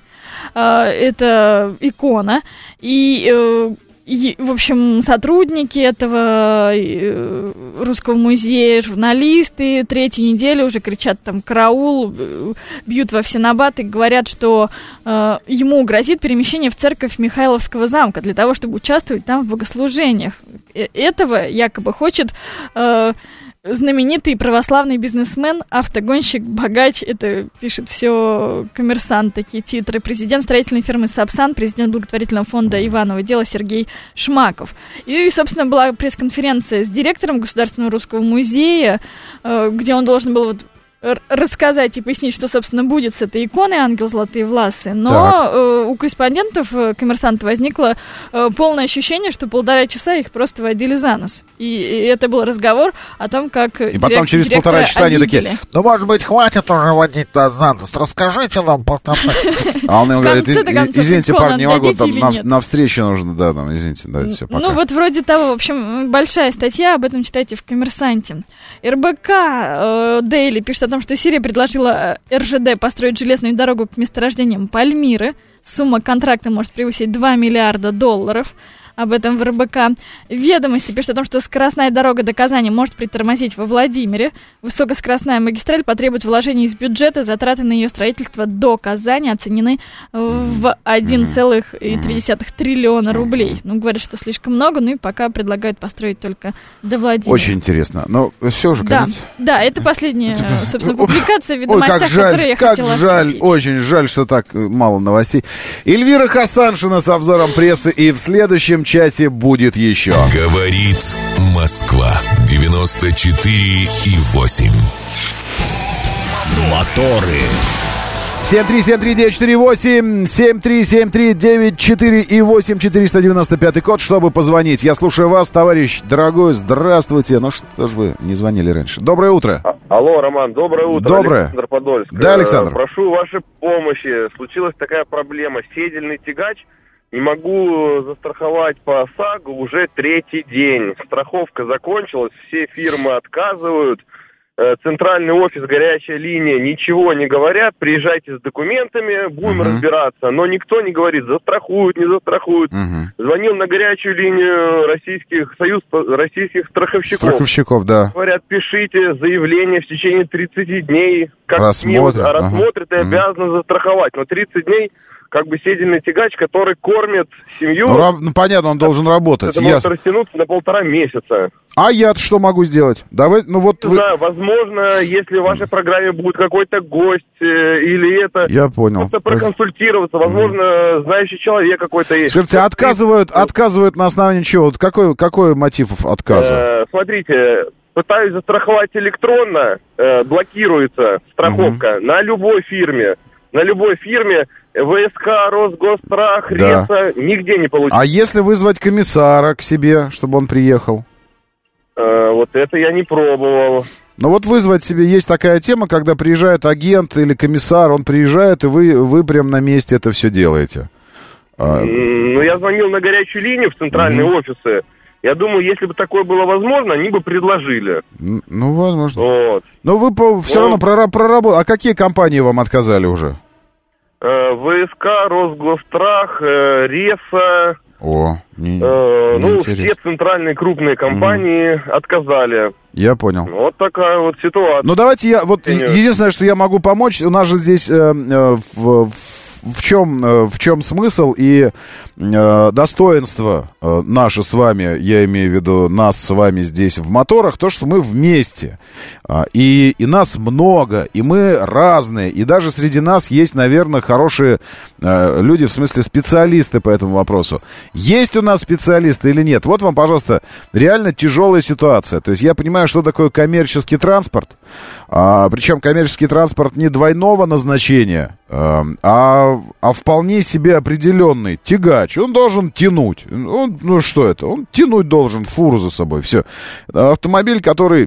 Speaker 9: Это икона. И, и, в общем, сотрудники этого Русского музея, журналисты третью неделю уже кричат там «караул», бьют во все набаты, говорят, что ему грозит перемещение в церковь Михайловского замка для того, чтобы участвовать там в богослужениях. Этого якобы хочет... знаменитый православный бизнесмен, автогонщик, богач, это пишет все «Коммерсант», такие титры. Президент строительной фирмы «Сапсан», президент благотворительного фонда «Иваново дело» Сергей Шмаков. И, собственно, была пресс-конференция с директором Государственного русского музея, где он должен был вот рассказать и пояснить, что, собственно, будет с этой иконой «Ангел золотые власы». Но э, у корреспондентов «Коммерсанта» возникло э, полное ощущение, что полтора часа их просто водили за нос. И, и это был разговор о том, как
Speaker 2: И потом директ, через полтора часа
Speaker 9: обидели.
Speaker 2: Они такие: ну, может быть, хватит уже водить за нос, расскажите нам полтора часа. А он ему говорит: извините, парни, не могу, там на встречу нужно, да, там, извините, да, все, пока.
Speaker 9: Ну, вот вроде того, в общем, большая статья, об этом читайте в «Коммерсанте». эр бэ ка Дейли пишет о том, том, что Сирия предложила эр жэ дэ построить железную дорогу к месторождениям Пальмиры. Сумма контракта может превысить два миллиарда долларов. Об этом в эр бэ ка. Ведомости пишут о том, что скоростная дорога до Казани может притормозить во Владимире. Высокоскоростная магистраль потребует вложений из бюджета. Затраты на ее строительство до Казани оценены в один целых три десятых триллиона рублей. Ну, говорят, что слишком много, ну и пока предлагают построить только до Владимира.
Speaker 2: Очень интересно. Но все уже,
Speaker 9: да,
Speaker 2: конец.
Speaker 9: Да, это последняя, собственно, публикация в «Ведомостях»,
Speaker 2: Ой, как жаль,
Speaker 9: которые я
Speaker 2: как
Speaker 9: хотела
Speaker 2: жаль,
Speaker 9: осветить.
Speaker 2: очень жаль, что так мало новостей. Эльвира Хасаншина с обзором прессы, и в следующем часе будет еще.
Speaker 10: Говорит Москва. девяносто четыре и восемь. Моторы.
Speaker 2: семь три семь три девять четыре восемь, семь три семь три девять четыре и восемь, четыреста девяносто пятый код, чтобы позвонить. Я слушаю вас, товарищ дорогой, здравствуйте. Ну что ж вы не звонили раньше? Доброе утро.
Speaker 11: А, алло, Роман, доброе утро.
Speaker 2: Доброе.
Speaker 11: Александр Подольск.
Speaker 2: Да, Александр.
Speaker 11: Э, прошу вашей помощи. Случилась такая проблема. Седельный тягач не могу застраховать по ОСАГО уже третий день. Страховка закончилась, все фирмы отказывают. Центральный офис, горячая линия, ничего не говорят, приезжайте с документами, будем uh-huh. разбираться. Но никто не говорит, застрахуют, не застрахуют. Uh-huh. Звонил на горячую линию российских, союз российских страховщиков.
Speaker 2: Страховщиков, да.
Speaker 11: Говорят, пишите заявление в течение тридцати дней. Как
Speaker 2: рассмотрят.
Speaker 11: Мир, рассмотрят uh-huh. и обязаны uh-huh. застраховать. Но тридцать дней... как бы седельный тягач, который кормит семью.
Speaker 2: Ну, раб, ну понятно, он должен работать.
Speaker 11: Это может растянуться на полтора месяца.
Speaker 2: А я-то что могу сделать? Давай, ну вот
Speaker 11: Не
Speaker 2: вы...
Speaker 11: знаю, возможно, если в вашей программе будет какой-то гость э, или это...
Speaker 2: Я понял.
Speaker 11: Просто проконсультироваться. Возможно, mm-hmm. знающий человек какой-то есть.
Speaker 2: Скажите, отказывают, отказывают на основании чего? Вот какой, какой мотив отказа?
Speaker 11: Э, смотрите, пытаюсь застраховать электронно, э, блокируется страховка mm-hmm. на любой фирме. На любой фирме вэ эс ка, Росгосстрах,
Speaker 2: да.
Speaker 11: РЕСа, нигде не получится.
Speaker 2: А если вызвать комиссара к себе, чтобы он приехал?
Speaker 11: Э, вот это я не пробовал.
Speaker 2: Ну вот вызвать себе, есть такая тема, когда приезжает агент или комиссар, он приезжает, и вы, вы прям на месте это все делаете.
Speaker 11: А... Ну, я звонил на горячую линию в центральные mm-hmm. офисы. Я думаю, если бы такое было возможно, они бы предложили.
Speaker 2: Ну, возможно.
Speaker 11: Вот.
Speaker 2: Но вы по, все вот. равно проработали. А какие компании вам отказали уже?
Speaker 11: вэ эс ка, Росгосстрах, РЕСа.
Speaker 2: О, не,
Speaker 11: э,
Speaker 2: не
Speaker 11: ну,
Speaker 2: интересно.
Speaker 11: все центральные крупные компании mm. отказали.
Speaker 2: Я понял.
Speaker 11: Вот такая вот ситуация.
Speaker 2: Ну, давайте я... Вот единственное, что я могу помочь, у нас же здесь э, э, в, в, чем, э, в чем смысл и э, достоинство э, наше с вами, я имею в виду нас с вами здесь в моторах, то, что мы вместе. Э, и, и нас много, и мы разные. И даже среди нас есть, наверное, хорошие э, люди, в смысле специалисты по этому вопросу. Есть у нас специалисты или нет? Вот вам, пожалуйста, реально тяжелая ситуация. То есть я понимаю, что такое коммерческий транспорт. А, причем коммерческий транспорт не двойного назначения, а, а, а вполне себе определенный тягач. Он должен тянуть. Он, ну что это? Он тянуть должен фуру за собой. Все. Автомобиль, который,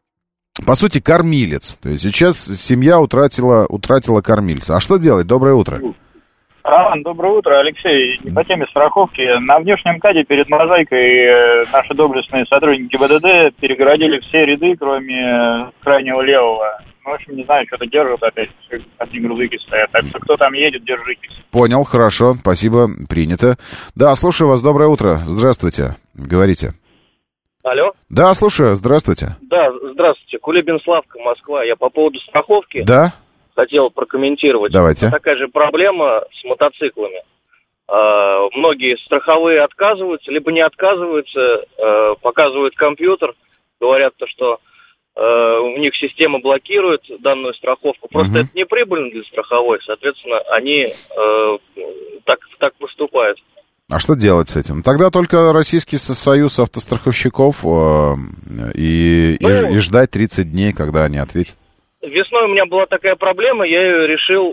Speaker 2: по сути, кормилец. То есть сейчас семья утратила, утратила кормильца. А что делать? Доброе утро.
Speaker 12: Роман, доброе утро. Алексей, по теме страховки. На внешнем КАДе перед мозаикой наши доблестные сотрудники бэ дэ дэ перегородили все ряды, кроме крайнего левого. В общем, не знаю, что-то держат опять, одни грузовики стоят. Так что кто там едет, держитесь.
Speaker 2: Понял, хорошо, спасибо, принято. Да, слушаю вас, доброе утро. Здравствуйте, говорите.
Speaker 13: Алло?
Speaker 2: Да, слушаю, здравствуйте.
Speaker 13: Да, здравствуйте, Кулебин Славка, Москва. Я по поводу страховки.
Speaker 2: Да?
Speaker 13: Хотел прокомментировать.
Speaker 2: Давайте.
Speaker 13: Такая же проблема с мотоциклами. Э, многие страховые отказываются, либо не отказываются, э, показывают компьютер, говорят то, что э, у них система блокирует данную страховку. Просто угу. это не прибыльно для страховой, соответственно, они э, так, так поступают.
Speaker 2: А что делать с этим? Тогда только Российский союз автостраховщиков э, и, ну, и, и ждать тридцать дней, когда они ответят.
Speaker 13: Весной у меня была такая проблема, я ее решил,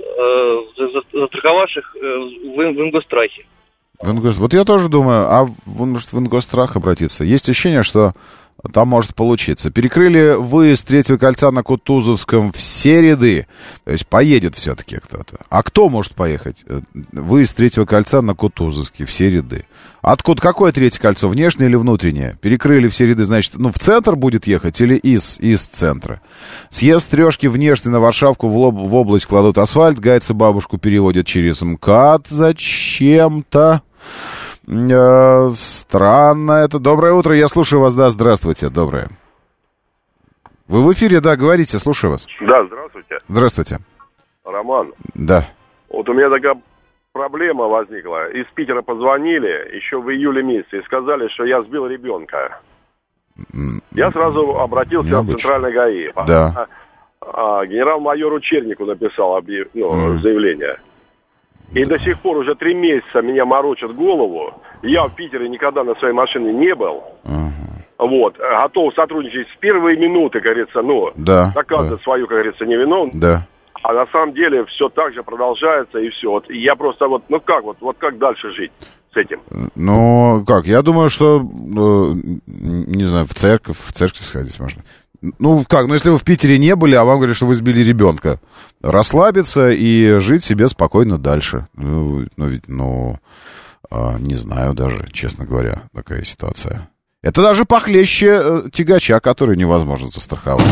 Speaker 13: э, застраховавшись э, в, в Ингосстрахе.
Speaker 2: В Ингос... Вот я тоже думаю, а может в Ингосстрах обратиться? Есть ощущение, что Там может получиться. Перекрыли выезд третьего кольца на Кутузовском все ряды. То есть поедет все-таки кто-то. А кто может поехать? Выезд третьего кольца на Кутузовский, все ряды. Откуда? Какое третье кольцо? Внешнее или внутреннее? Перекрыли все ряды, значит, ну, в центр будет ехать или из, из центра? Съезд Трешки внешний на Варшавку в, лоб, в область кладут асфальт. Гайцы бабушку переводят через МКАД зачем-то. Э, странно это. Доброе утро, я слушаю вас, да, здравствуйте, доброе. Вы в эфире, да, говорите, слушаю вас.
Speaker 14: Да, здравствуйте.
Speaker 2: Здравствуйте.
Speaker 14: Роман.
Speaker 2: Да.
Speaker 14: Вот у меня такая проблема возникла. Из Питера позвонили еще в июле месяце и сказали, что я сбил ребенка. Я сразу обратился
Speaker 2: Необычно.
Speaker 14: в Центральный ГАИ.
Speaker 2: Да.
Speaker 14: А, а, генерал-майору Чернику написал объяв... ну, mm. заявление. И до сих пор уже три месяца меня морочат голову. Я в Питере никогда на своей машине не был. Uh-huh. Вот. Готов сотрудничать с первой минуты, как говорится, ну,
Speaker 2: да,
Speaker 14: доказывать
Speaker 2: да.
Speaker 14: свою, как говорится, невиновность.
Speaker 2: Да.
Speaker 14: А на самом деле все так же продолжается, и все. Вот, и я просто вот, ну как вот, вот как дальше жить с этим?
Speaker 2: Ну, как, я думаю, что, э, не знаю, в церковь, в церковь сходить можно. Ну, как, ну, если вы в Питере не были, а вам говорят, что вы сбили ребенка, расслабиться и жить себе спокойно дальше. Ну, ну ведь, ну, э, не знаю даже, честно говоря, такая ситуация. Это даже похлеще э, тягача, который невозможно застраховать.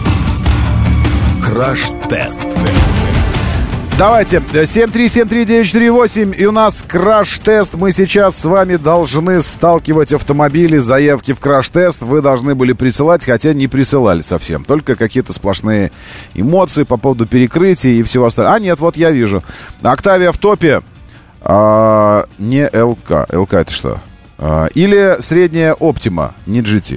Speaker 1: Краш-тест.
Speaker 2: Давайте, семь три семь три девять четыре восемь, и у нас краш-тест. Мы сейчас с вами должны сталкивать автомобили, заявки в краш-тест. Вы должны были присылать, хотя не присылали совсем. Только какие-то сплошные эмоции по поводу перекрытия и всего остального. А нет, вот я вижу. Октавия в топе, а, не ЛК. ЛК это что? А, или средняя Оптима, не джи ти.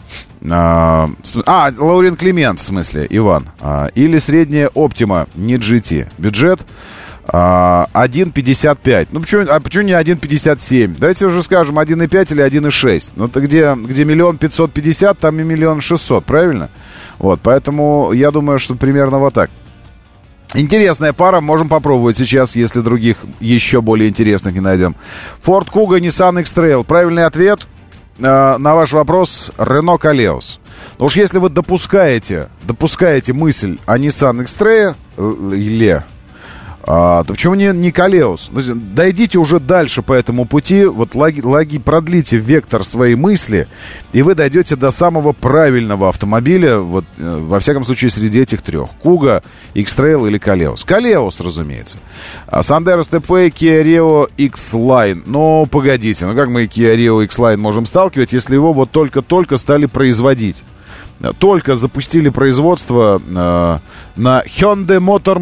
Speaker 2: А, а, Лаурин Климент, в смысле, Иван. А, или средняя Оптима, не джи ти. Бюджет а, один пятьдесят пять. Ну, почему, а почему не один пятьдесят семь? Давайте уже скажем один и пять или один и шесть. Ну, это где, где миллион пятьсот пятьдесят, там и миллион шестьсот, правильно? Вот, поэтому я думаю, что примерно вот так. Интересная пара, можем попробовать сейчас, если других еще более интересных не найдем. Ford Kuga, Nissan X-Trail. Правильный ответ на ваш вопрос — Renault Koleos. Но уж если вы допускаете, допускаете мысль о Nissan X-Trail, или, а, то почему не, не Koleos? Дойдите уже дальше по этому пути, вот логи, логи, продлите вектор своей мысли, и вы дойдете до самого правильного автомобиля, вот, во всяком случае, среди этих трех. Kuga, X-Trail или Koleos. Koleos, разумеется. Sandero Stepway, Kia Rio X-Line. Ну, погодите, ну как мы Kia Rio X-Line можем сталкивать, если его вот только-только стали производить? Только запустили производство э, на Hyundai Motor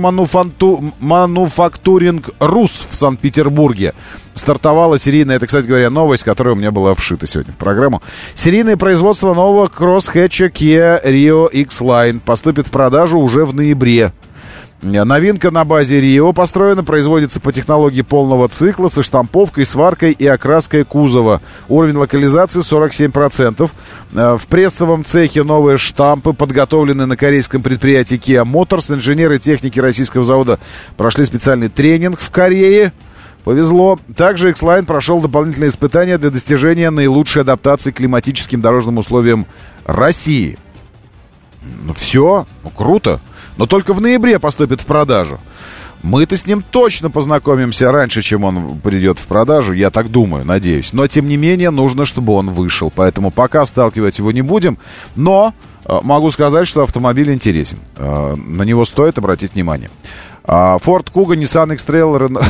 Speaker 2: Manufacturing Rus в Санкт-Петербурге. Стартовала серийная, это, кстати говоря, новость, которая у меня была вшита сегодня в программу. Серийное производство нового кросс-хэтча Kia Rio X-Line поступит в продажу уже в ноябре. Новинка на базе Rio построена, производится по технологии полного цикла со штамповкой, сваркой и окраской кузова. Уровень локализации сорок семь процентов. В прессовом цехе новые штампы подготовлены на корейском предприятии Kia Motors. Инженеры техники российского завода прошли специальный тренинг в Корее. Повезло. Также X-Line прошел дополнительные испытания для достижения наилучшей адаптации к климатическим дорожным условиям России. Ну все, ну круто. Но только в ноябре поступит в продажу. Мы-то с ним точно познакомимся раньше, чем он придет в продажу, я так думаю, надеюсь. Но, тем не менее, нужно, чтобы он вышел. Поэтому пока сталкивать его не будем. Но э, могу сказать, что автомобиль интересен. Э, на него стоит обратить внимание. Э, Ford Kuga, Nissan X-Trail, Renault...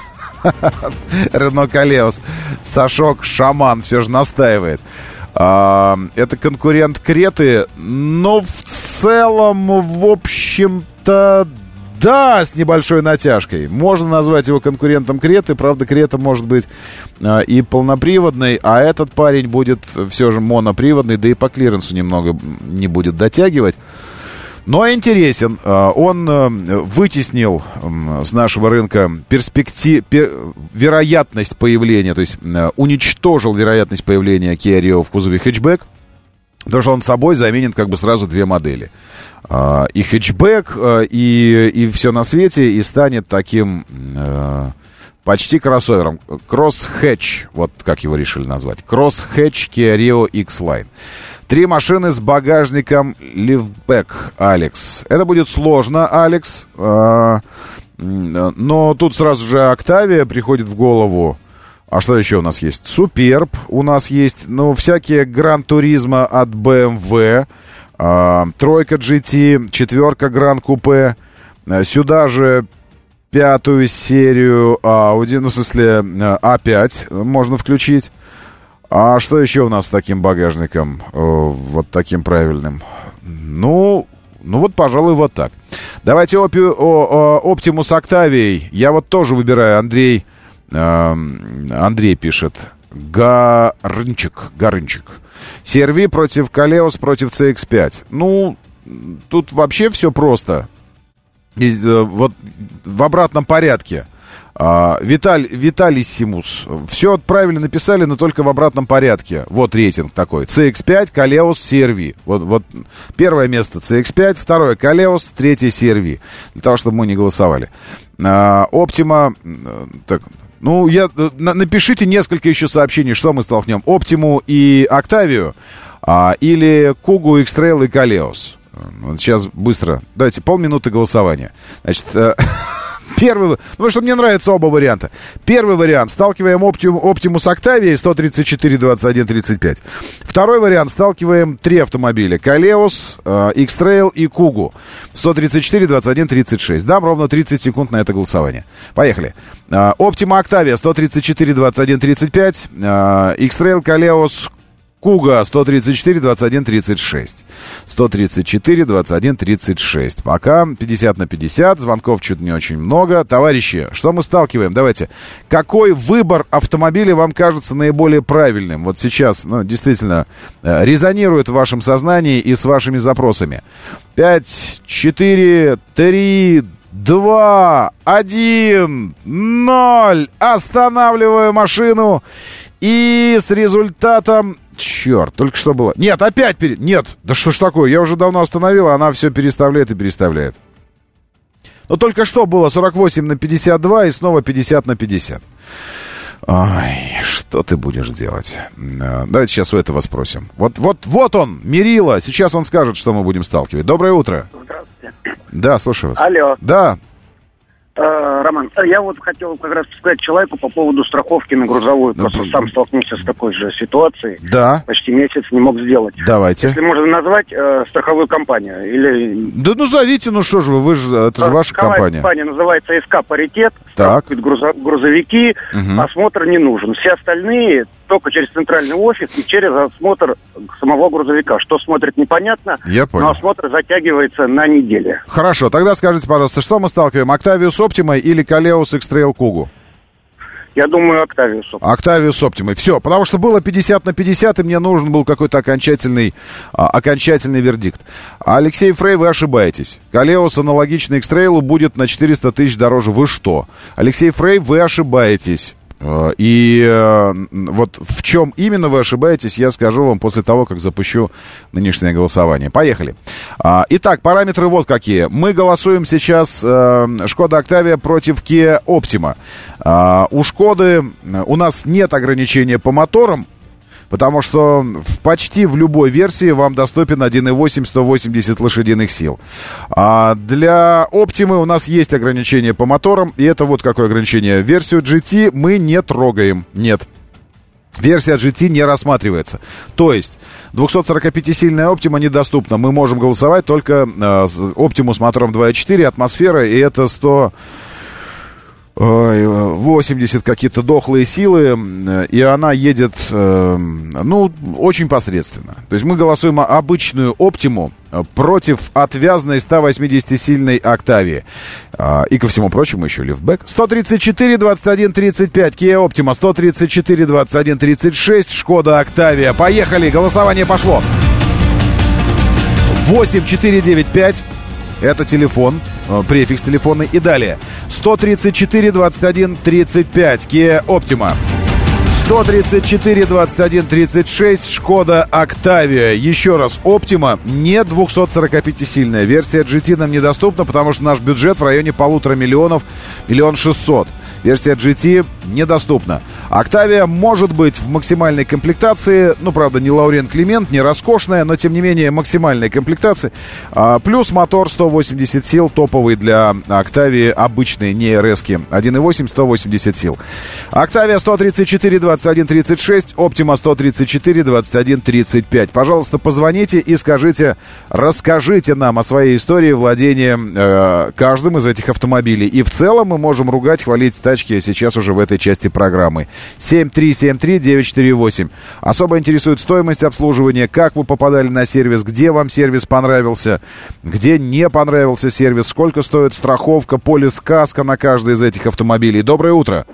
Speaker 2: Renault Koleos. Сашок Шаман все же настаивает. А, это конкурент Креты, но в целом, в общем-то, да, с небольшой натяжкой. Можно назвать его конкурентом Креты, правда, Крета может быть а, и полноприводной, а этот парень будет все же моноприводный, да и по клиренсу немного не будет дотягивать. Но интересен. Он вытеснил с нашего рынка перспектив... вероятность появления, то есть уничтожил вероятность появления Kia Rio в кузове хэтчбэк, потому что он собой заменит как бы сразу две модели. И хэтчбэк, и, и все на свете, и станет таким почти кроссовером. Кросс-хэтч, вот как его решили назвать. Кросс-хэтч Kia Rio X-Line. Три машины с багажником лифтбэк, Алекс. Это будет сложно, Алекс. А, но тут сразу же Октавия приходит в голову. А что еще у нас есть? Суперб у нас есть. Ну, всякие Гран-туризмо от бэ эм вэ. А, тройка джи ти, четверка Гран-купе. Сюда же пятую серию Audi, ну, в смысле, а пять можно включить. А что еще у нас с таким багажником? Вот таким правильным. Ну, ну вот, пожалуй, вот так. Давайте опи, о, о, Optimus Octavia. Я вот тоже выбираю. Андрей, э, Андрей пишет. Гарынчик, Гарынчик. си ар ви против Колеос против си икс пять. Ну, тут вообще все просто. И, э, вот в обратном порядке. А, Виталь, Виталий Симус. Все правильно написали, но только в обратном порядке. Вот рейтинг такой. си икс пять, Колеос, си ар ви. Вот, вот первое место си икс пять, второе Колеос, третье си ар ви. Для того, чтобы мы не голосовали. А, Optima... Так, ну, я, на, напишите несколько еще сообщений, что мы столкнем. Optimu и Octavia, а, или Kugu, X-Trail и Колеос. Вот сейчас быстро. Давайте полминуты голосования. Значит... Первый, ну, потому что мне нравятся оба варианта. Первый вариант. Сталкиваем Optimus Octavia сто тридцать четыре двадцать один тридцать пять. Второй вариант. Сталкиваем три автомобиля. Колеос, э, X-Trail и Kugu. сто тридцать четыре двадцать один тридцать шесть. Дам ровно тридцать секунд на это голосование. Поехали. Э, Optima Octavia сто тридцать четыре двадцать один тридцать пять. Э, X-Trail, Колеос, Куга сто тридцать четыре двадцать один тридцать шесть. сто тридцать четыре двадцать один тридцать шесть. Пока пятьдесят на пятьдесят. Звонков чуть не очень много. Товарищи, что мы сталкиваем? Давайте. Какой выбор автомобиля вам кажется наиболее правильным? Вот сейчас, ну, действительно, резонирует в вашем сознании и с вашими запросами. пять, четыре, три, два, один, ноль. Останавливаю машину. И с результатом... Черт, только что было. Нет, опять перед... Нет, да что ж такое, я уже давно остановил, а она все переставляет и переставляет. Но только что было сорок восемь на пятьдесят два и снова пятьдесят на пятьдесят. Ой, что ты будешь делать? Давайте сейчас у этого спросим. Вот, вот, вот он, Мерила. Сейчас он скажет, что мы будем сталкивать. Доброе утро.
Speaker 15: Здравствуйте.
Speaker 2: Да, слушаю вас.
Speaker 15: Алло.
Speaker 2: Да.
Speaker 15: Э, Роман, я вот хотел как раз сказать человеку по поводу страховки на грузовую. Просто ну, сам столкнулся с такой же ситуацией.
Speaker 2: Да.
Speaker 15: Почти месяц не мог сделать.
Speaker 2: Давайте.
Speaker 15: Если можно назвать э, страховую компанию или...
Speaker 2: Да ну зовите, ну что же вы, вы же, это же ваша компания.
Speaker 15: Компания называется СК «Паритет».
Speaker 2: Так.
Speaker 15: Грузо- грузовики,
Speaker 2: угу.
Speaker 15: Осмотр не нужен. Все остальные только через центральный офис и через осмотр самого грузовика. Что смотрит, непонятно.
Speaker 2: Я понял.
Speaker 15: Но осмотр затягивается на неделю.
Speaker 2: Хорошо, тогда скажите, пожалуйста, что мы сталкиваем? Octavia с Optima или Колеос X-Trail Kugu?
Speaker 15: Я думаю, Octavia с Optima.
Speaker 2: Octavia с Optima. Все, потому что было пятьдесят на пятьдесят, и мне нужен был какой-то окончательный, а, окончательный вердикт. Алексей Фрей, вы ошибаетесь. Колеос аналогичный X-Trail будет на четыреста тысяч дороже. Вы что? Алексей Фрей, вы ошибаетесь. И э, вот в чем именно вы ошибаетесь, я скажу вам после того, как запущу нынешнее голосование. Поехали. А, итак, параметры вот какие. Мы голосуем сейчас э, Шкода Октавия против Kia Optima. А, у Шкоды у нас нет ограничения по моторам, потому что в почти в любой версии вам доступен один и восемь сто восемьдесят лошадиных сил. А для Optima у нас есть ограничение по моторам. И это вот какое ограничение. Версию джи ти мы не трогаем. Нет. Версия джи ти не рассматривается. То есть двухсотсорокапятисильная Optima недоступна. Мы можем голосовать только э, Optima с мотором два и четыре, атмосфера, и это сто... восемьдесят какие-то дохлые силы, и она едет, э, ну, очень посредственно. То есть мы голосуем обычную Optimu против отвязной сто восьмидесятисильной Octavia. А, и ко всему прочему еще лифтбэк. сто тридцать четыре двадцать один тридцать пять, Kia Optima, сто тридцать четыре двадцать один тридцать шесть, Шкода Octavia. Поехали, голосование пошло. восемь четыре девять пять. Это телефон, префикс телефонный. И далее. сто тридцать четыре двадцать один тридцать пять. Kia Optima. сто тридцать четыре двадцать один тридцать шесть. Шкода Octavia. Еще раз. Optima не двухсотсорокапятисильная. Версия джи ти нам недоступна, потому что наш бюджет в районе полутора миллионов, миллион шестьсот. Версия джи ти недоступна. Octavia может быть в максимальной комплектации. Ну, правда, не Лаурен Климент, не роскошная, но, тем не менее, максимальной комплектации. А, плюс мотор сто восемьдесят сил, топовый для Octavia, обычные, не эр эс-ки. один и восемь, сто восемьдесят сил. Octavia сто тридцать четыре двадцать один тридцать шесть, Optima сто тридцать четыре двадцать один тридцать пять. Пожалуйста, позвоните и скажите, расскажите нам о своей истории владения э, каждым из этих автомобилей. И в целом мы можем ругать, хвалить тачки сейчас уже в этой части программы. семь три семь три девять четыре восемь. Особо интересует стоимость обслуживания, как вы попадали на сервис, где вам сервис понравился, где не понравился сервис, сколько стоит страховка, полис-каска на каждый из этих автомобилей. Доброе утро.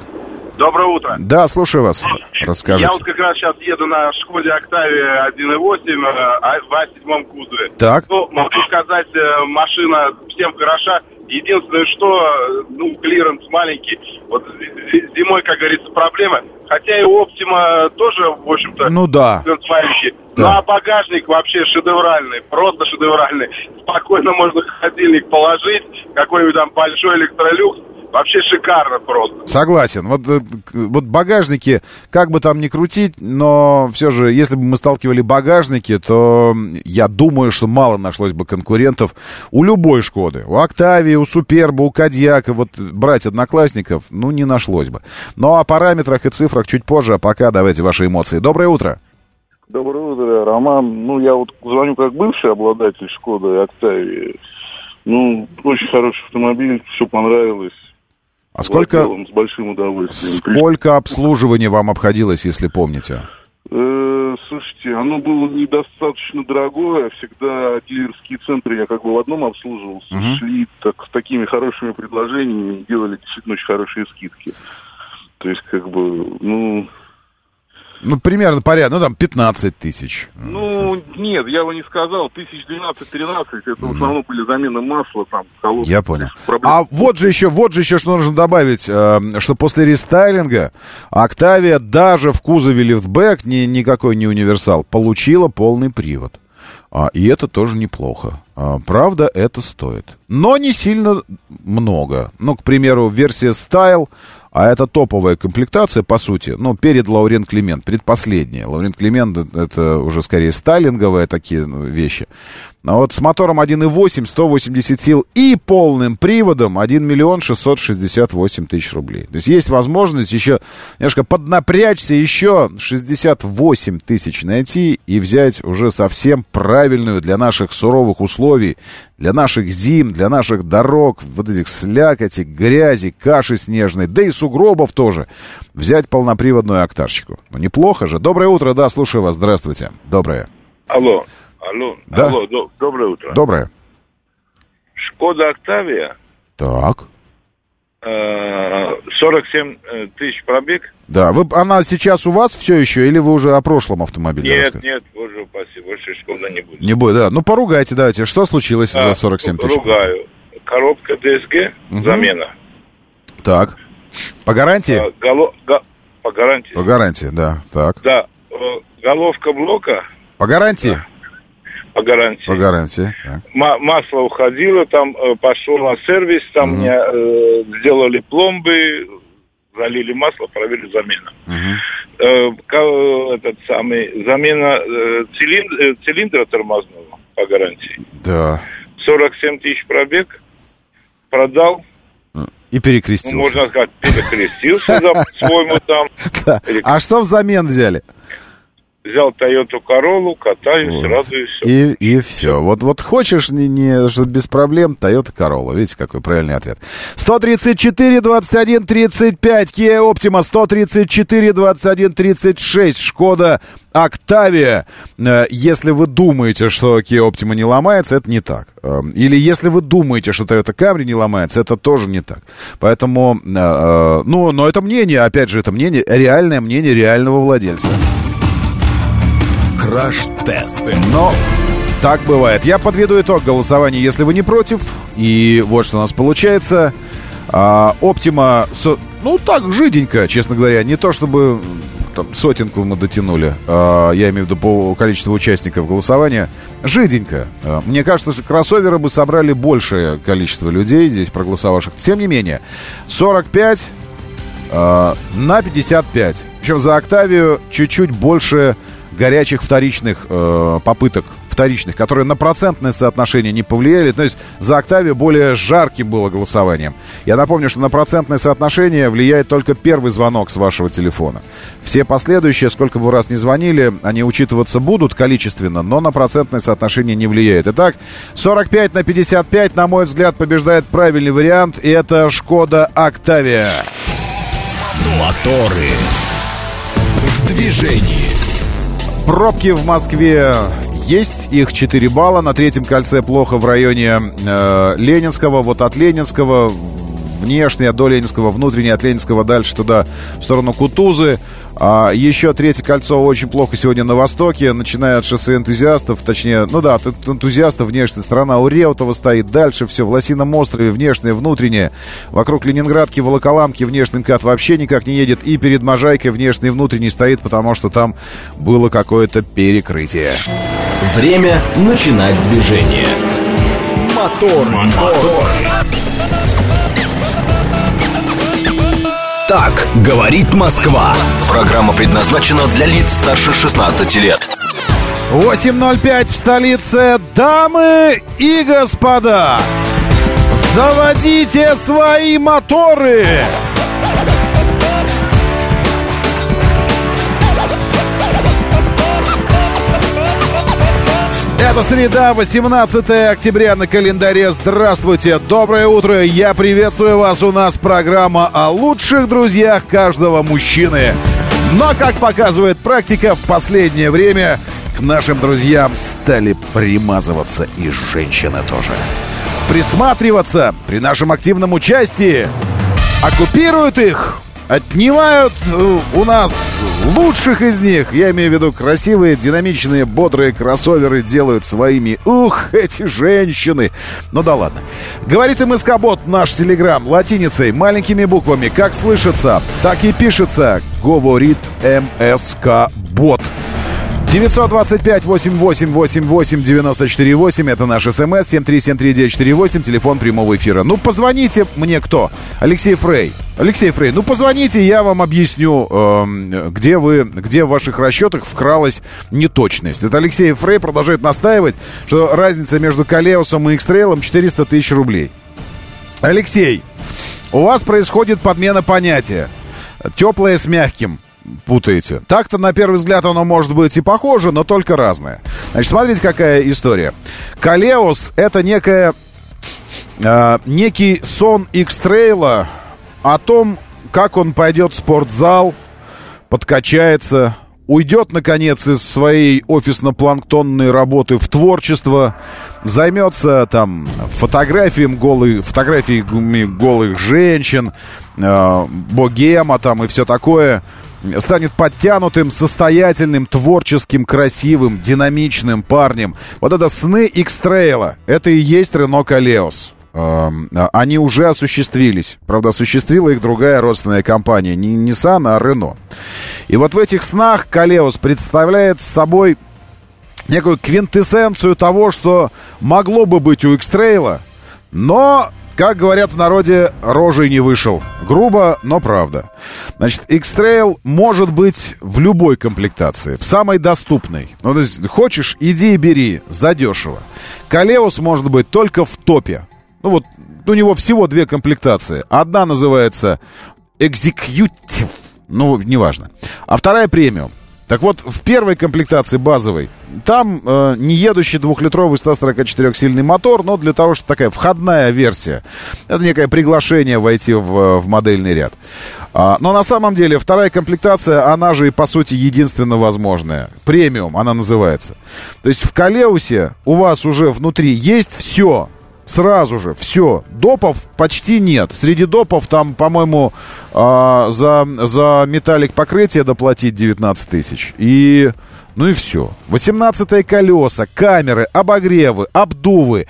Speaker 16: Доброе утро.
Speaker 2: Да, слушаю вас. Расскажите.
Speaker 16: Я вот как раз сейчас еду на Шкоде Octavia один и восемь в а семь кузове.
Speaker 2: Так.
Speaker 16: Ну, могу сказать, машина всем хороша. Единственное, что, ну, клиренс маленький. Вот зимой, как говорится, проблема. Хотя и Optima тоже, в общем-то,
Speaker 2: ну да.
Speaker 16: клиренс маленький.
Speaker 2: Да.
Speaker 16: Ну, а багажник вообще шедевральный, просто шедевральный. Спокойно можно в холодильник положить, какой-нибудь там большой электролюкс. Вообще шикарно просто.
Speaker 2: Согласен. Вот, вот багажники, как бы там ни крутить, но все же, если бы мы сталкивали багажники, то я думаю, что мало нашлось бы конкурентов у любой Шкоды. У Octavia, у Суперба, у Кодиака, вот брать одноклассников, ну, не нашлось бы. Но о параметрах и цифрах чуть позже, а пока давайте ваши эмоции. Доброе утро.
Speaker 17: Доброе утро, Роман. Ну, я вот звоню как бывший обладатель Шкоды Octavia. Ну, очень хороший автомобиль, все понравилось.
Speaker 2: А сколько,
Speaker 17: с большим удовольствием.
Speaker 2: Сколько обслуживания вам обходилось, если помните?
Speaker 17: Э, слушайте, оно было недостаточно дорогое. Всегда дилерские центры я как бы в одном обслуживался. Uh-huh. Шли так, с такими хорошими предложениями и делали действительно очень хорошие скидки. То есть, как бы, ну...
Speaker 2: Ну, примерно порядок, ну, там, пятнадцать тысяч.
Speaker 17: Ну, нет, я бы не сказал. Тысяч двенадцать-тринадцать, это mm-hmm. в основном были замены масла, там, колодки.
Speaker 2: Я понял. А вот же еще, вот же еще, что нужно добавить, э, что после рестайлинга Octavia даже в кузове лифтбэк, ни, никакой не универсал, получила полный привод. А, и это тоже неплохо. А, правда, это стоит. Но не сильно много. Ну, к примеру, версия Style, а это топовая комплектация, по сути, ну, перед Лаурен Климент, предпоследняя. Лаурен Климент — это уже скорее стайлинговые такие вещи. А вот с мотором один и восемь, сто восемьдесят сил и полным приводом один миллион шестьсот шестьдесят восемь тысяч рублей. То есть есть возможность еще немножко поднапрячься, еще шестьдесят восемь тысяч найти и взять уже совсем правильную для наших суровых условий, для наших зим, для наших дорог, вот этих слякоти, грязи, каши снежной, да и сугробов тоже, взять полноприводную октарчику. Ну, неплохо же. Доброе утро, да, слушаю вас, здравствуйте. Доброе.
Speaker 18: Алло, алло,
Speaker 2: да?
Speaker 18: алло, до, доброе утро.
Speaker 2: Доброе.
Speaker 18: Шкода Octavia.
Speaker 2: Так.
Speaker 18: сорок семь тысяч пробег.
Speaker 2: Да, вы, она сейчас у вас все еще, или вы уже о прошлом автомобиле
Speaker 18: Нет,
Speaker 2: рассказываете?
Speaker 18: нет, боже упаси, больше Шкода не будет.
Speaker 2: Не будет, да. Ну, поругайте, давайте. Что случилось а, за сорок семь тысяч?
Speaker 18: Ругаю. Коробка ди эс джи, угу. Замена.
Speaker 2: Так. По гарантии?
Speaker 18: А, гало, го, по гарантии.
Speaker 2: По гарантии, да. Так.
Speaker 18: Да. Головка блока.
Speaker 2: По гарантии? Да.
Speaker 18: По гарантии.
Speaker 2: По гарантии.
Speaker 18: М- масло уходило, там э, пошел на сервис, там угу. мне э, сделали пломбы, залили масло, проверили замену. Угу. Э, ка- этот самый, замена э, цилиндра, э, цилиндра тормозного по гарантии.
Speaker 2: Да.
Speaker 18: сорок семь тысяч пробег, продал.
Speaker 2: И перекрестился.
Speaker 18: Ну, можно сказать, перекрестился по-своему там.
Speaker 2: А что взамен взяли?
Speaker 18: Взял Toyota Corolla, катаюсь, вот. радуюсь.
Speaker 2: И, и все. Вот, вот хочешь, не, не, что без проблем, Toyota Corolla. Видите, какой правильный ответ. сто тридцать четыре двадцать один тридцать пять, Kia Optima, сто тридцать четыре двадцать один тридцать шесть, Шкода Octavia. Если вы думаете, что Kia Optima не ломается, это не так. Или если вы думаете, что Toyota Camry не ломается, это тоже не так. Поэтому, ну, но это мнение, опять же, это мнение, реальное мнение реального владельца.
Speaker 1: Краш-тест.
Speaker 2: Но так бывает. Я подведу итог голосования, если вы не против. И вот что у нас получается. А, Optima, со... ну так, жиденько, честно говоря. Не то чтобы там, сотенку мы дотянули. А, я имею в виду по количеству участников голосования. Жиденько. А, мне кажется, что кроссоверы бы собрали большее количество людей здесь проголосовавших. Тем не менее, сорок пять э, на пятьдесят пять. Причем за Октавию чуть-чуть больше горячих вторичных э, попыток, вторичных, которые на процентное соотношение не повлияли. То есть за Октавию более жарким было голосованием. Я напомню, что на процентное соотношение влияет только первый звонок с вашего телефона. Все последующие, сколько бы раз ни звонили, они учитываться будут количественно, но на процентное соотношение не влияет. Итак, сорок пять на пятьдесят пять, на мой взгляд, побеждает правильный вариант. И это Шкода Октавия.
Speaker 10: Моторы в движении.
Speaker 2: Пробки в Москве есть, их четыре балла. На третьем кольце плохо в районе э, Ленинского. Вот от Ленинского, внешне до Ленинского, внутренне от Ленинского дальше туда, в сторону Кутузы. А еще третье кольцо очень плохо сегодня на востоке, начиная от шоссе энтузиастов, точнее, ну да, от энтузиастов внешняя сторона у Реутова стоит, дальше все в Лосином острове, внешнее, внутреннее, вокруг Ленинградки, Волоколамки внешний МКАД вообще никак не едет, и перед Можайкой внешний и внутренний стоит, потому что там было какое-то перекрытие.
Speaker 1: Время начинать движение. Мотор, мотор. Так говорит Москва. Программа предназначена для лиц старше шестнадцати лет.
Speaker 2: восемь ноль пять в столице. Дамы и господа, заводите свои моторы! Это среда, восемнадцатое октября на календаре. Здравствуйте, доброе утро. Я приветствую вас. У нас программа о лучших друзьях каждого мужчины. Но, как показывает практика, в последнее время к нашим друзьям стали примазываться и женщины тоже. Присматриваться при нашем активном участии. Оккупируют их, отнимают у нас лучших из них. Я имею в виду красивые, динамичные, бодрые кроссоверы делают своими. Ух, эти женщины. Ну да ладно. Говорит МСК-бот, наш телеграм, латиницей, маленькими буквами. Как слышится, так и пишется. Говорит МСК-бот. девятьсот двадцать пять восемьдесят восемь восемьдесят восемь девяносто четыре восемь. Это наш смс. семь три семь три девять четыре восемь. Телефон прямого эфира. Ну, позвоните мне кто? Алексей Фрей. Алексей Фрей, ну позвоните, я вам объясню, э, где вы, где в ваших расчетах вкралась неточность. Это Алексей Фрей продолжает настаивать, что разница между Колеусом и X-Trail четыреста тысяч рублей. Алексей, у вас происходит подмена понятия. Теплое с мягким путаете. Так-то на первый взгляд оно может быть и похоже, но только разное. Значит, смотрите, какая история. Колеус — это некая, э, некий сон X-Trail о том, как он пойдет в спортзал, подкачается, уйдет, наконец, из своей офисно-планктонной работы в творчество, займется там фотографиями голых, фотографиями голых женщин, э, богема там и все такое, станет подтянутым, состоятельным, творческим, красивым, динамичным парнем. Вот это сны X-Trail, это и есть Renault Koleos. Они уже осуществились. Правда, осуществила их другая родственная компания. Не Nissan, а Renault. И вот в этих снах Koleos представляет собой некую квинтэссенцию того, что могло бы быть у X-Trail, но, как говорят в народе, рожей не вышел. Грубо, но правда. Значит, X-Trail может быть в любой комплектации, в самой доступной. Ну, то есть, хочешь, иди и бери, задешево. Koleos может быть только в топе. Ну вот, у него всего две комплектации. Одна называется Executive, ну, неважно. А вторая премиум. Так вот, в первой комплектации базовой, там э, неедущий двухлитровый сто сорок четыре сильный мотор, но для того, что такая входная версия. Это некое приглашение войти в, в модельный ряд. А, но на самом деле вторая комплектация, она же и по сути единственно возможная. Премиум она называется. То есть в Колеусе у вас уже внутри есть все. Сразу же, все. Допов почти нет. Среди допов там, по-моему, э, за, за металлик покрытие доплатить девятнадцать тысяч. И, ну и все. восемнадцатые колеса, камеры, обогревы, обдувы,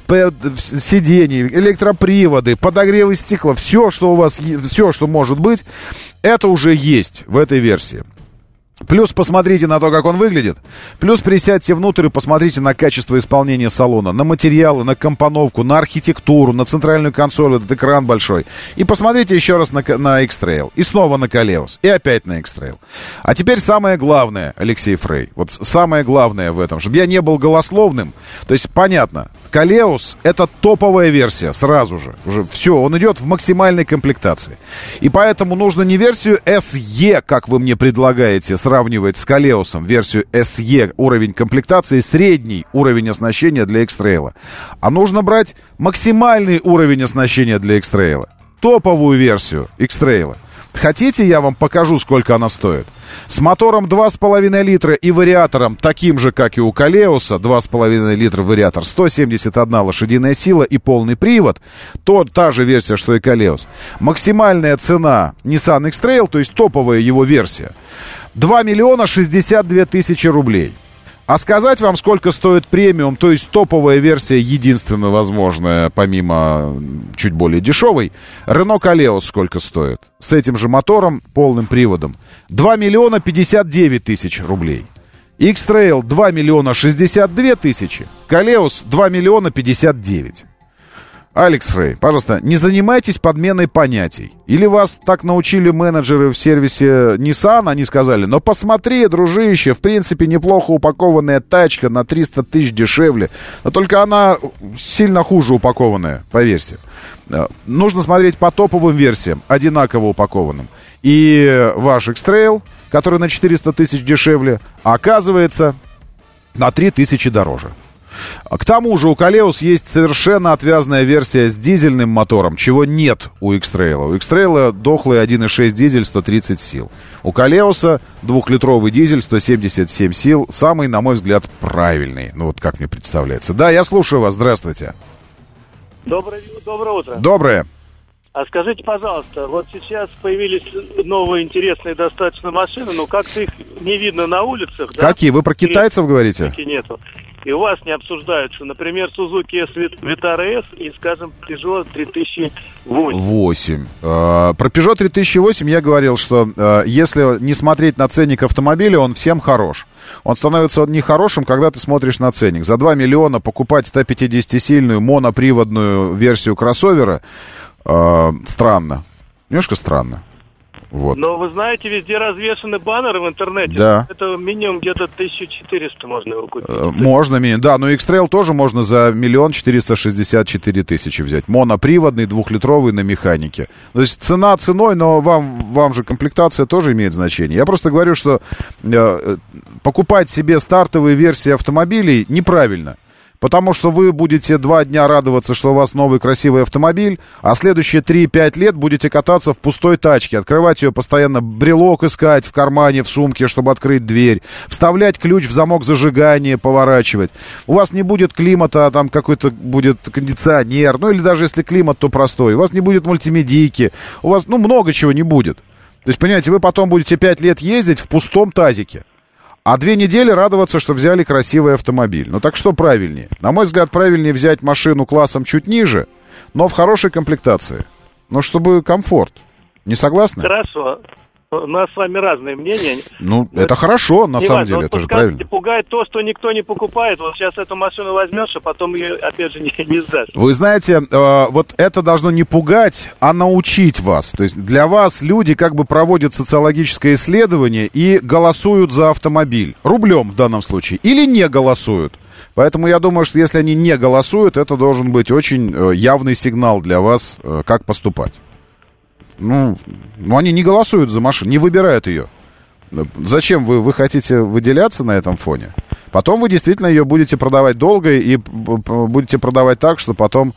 Speaker 2: сиденья, электроприводы, подогревы стекла. Все, что у вас, все, что может быть, это уже есть в этой версии. Плюс посмотрите на то, как он выглядит. Плюс присядьте внутрь и посмотрите на качество исполнения салона, на материалы, на компоновку, на архитектуру, на центральную консоль, этот экран большой. И посмотрите еще раз на, на X-Trail. И снова на Колеус. И опять на X-Trail. А теперь самое главное, Алексей Фрей. Вот самое главное в этом, чтобы я не был голословным. То есть, понятно, Колеус — это топовая версия сразу же. Уже все, он идет в максимальной комплектации. И поэтому нужно не версию эс и, как вы мне предлагаете, сравнивать с Колеусом, версию эс и, уровень комплектации, средний уровень оснащения для X-Trail. А нужно брать максимальный уровень оснащения для X-Trail. Топовую версию X-Trail. Хотите, я вам покажу, сколько она стоит? С мотором два с половиной литра и вариатором, таким же, как и у Колеуса, два с половиной литра вариатор, сто семьдесят одна лошадиная сила и полный привод, то та же версия, что и Колеус. Максимальная цена Nissan X-Trail, то есть топовая его версия, два миллиона шестьдесят две тысячи рублей. А сказать вам, сколько стоит премиум, то есть топовая версия, единственная возможная, помимо чуть более дешевой, Renault Koleos сколько стоит? С этим же мотором, полным приводом. два миллиона пятьдесят девять тысяч рублей. X-Trail два миллиона шестьдесят две тысячи. Koleos два миллиона пятьдесят девять. Алекс Фрей, пожалуйста, не занимайтесь подменой понятий. Или вас так научили менеджеры в сервисе Nissan, они сказали, но посмотри, дружище, в принципе, неплохо упакованная тачка на триста тысяч дешевле, но только она сильно хуже упакованная, поверьте. Нужно смотреть по топовым версиям, одинаково упакованным. И ваш X-Trail, который на четыреста тысяч дешевле, оказывается на три тысячи дороже. К тому же у Koleos есть совершенно отвязная версия с дизельным мотором, чего нет у X-Trail. У X-Trail дохлый один и шесть дизель, сто тридцать сил. У Koleos двухлитровый дизель, сто семьдесят семь сил. Самый, на мой взгляд, правильный. Ну вот как мне представляется. Да, я слушаю вас. Здравствуйте.
Speaker 19: Доброе, доброе утро.
Speaker 2: Доброе.
Speaker 19: А скажите, пожалуйста, вот сейчас появились новые интересные достаточно машины, но как-то их не видно на улицах.
Speaker 2: Какие?
Speaker 19: Да?
Speaker 2: Вы про китайцев говорите?
Speaker 19: Нету. И у вас не обсуждаются, например, Suzuki Vitara S и, скажем, Peugeot три тысячи восемь.
Speaker 2: восемь. Uh, про Peugeot три тысячи восемь я говорил, что uh, если не смотреть на ценник автомобиля, он всем хорош. Он становится нехорошим, когда ты смотришь на ценник. За два миллиона покупать сто пятидесятисильную моноприводную версию кроссовера uh, странно. Немножко странно. Вот.
Speaker 19: Но вы знаете, везде развешаны баннеры в интернете.
Speaker 2: Да.
Speaker 19: Это минимум где-то тысяча четыреста можно его купить.
Speaker 2: Можно, минимум. Да, но X-Trail тоже можно за миллион четыреста шестьдесят четыре тысячи взять. Моноприводный, двухлитровый на механике. То есть цена ценой, но вам, вам же комплектация тоже имеет значение. Я просто говорю, что э, покупать себе стартовые версии автомобилей неправильно. Потому что вы будете два дня радоваться, что у вас новый красивый автомобиль, а следующие три-пять лет будете кататься в пустой тачке, открывать ее постоянно, брелок искать в кармане, в сумке, чтобы открыть дверь, вставлять ключ в замок зажигания, поворачивать. У вас не будет климата, а там какой-то будет кондиционер, ну или даже если климат, то простой. У вас не будет мультимедийки, у вас, ну, много чего не будет. То есть, понимаете, вы потом будете пять лет ездить в пустом тазике. А две недели радоваться, что взяли красивый автомобиль. Ну так что правильнее? На мой взгляд, правильнее взять машину классом чуть ниже, но в хорошей комплектации. Но чтобы комфорт. Не согласны?
Speaker 19: Хорошо. У нас с вами разные мнения.
Speaker 2: Ну, но это хорошо, на самом деле, вот это же правильно.
Speaker 19: Пугает то, что никто не покупает. Вот сейчас эту машину возьмешь, а потом ее, опять же, не, не сдашь.
Speaker 2: Вы знаете, э, вот это должно не пугать, а научить вас. То есть для вас люди как бы проводят социологическое исследование и голосуют за автомобиль. Рублем в данном случае. Или не голосуют. Поэтому я думаю, что если они не голосуют, это должен быть очень э, явный сигнал для вас, э, как поступать. Ну, ну, они не голосуют за машину, не выбирают ее. Зачем вы, вы хотите выделяться на этом фоне? Потом вы действительно ее будете продавать долго и будете продавать так, что потом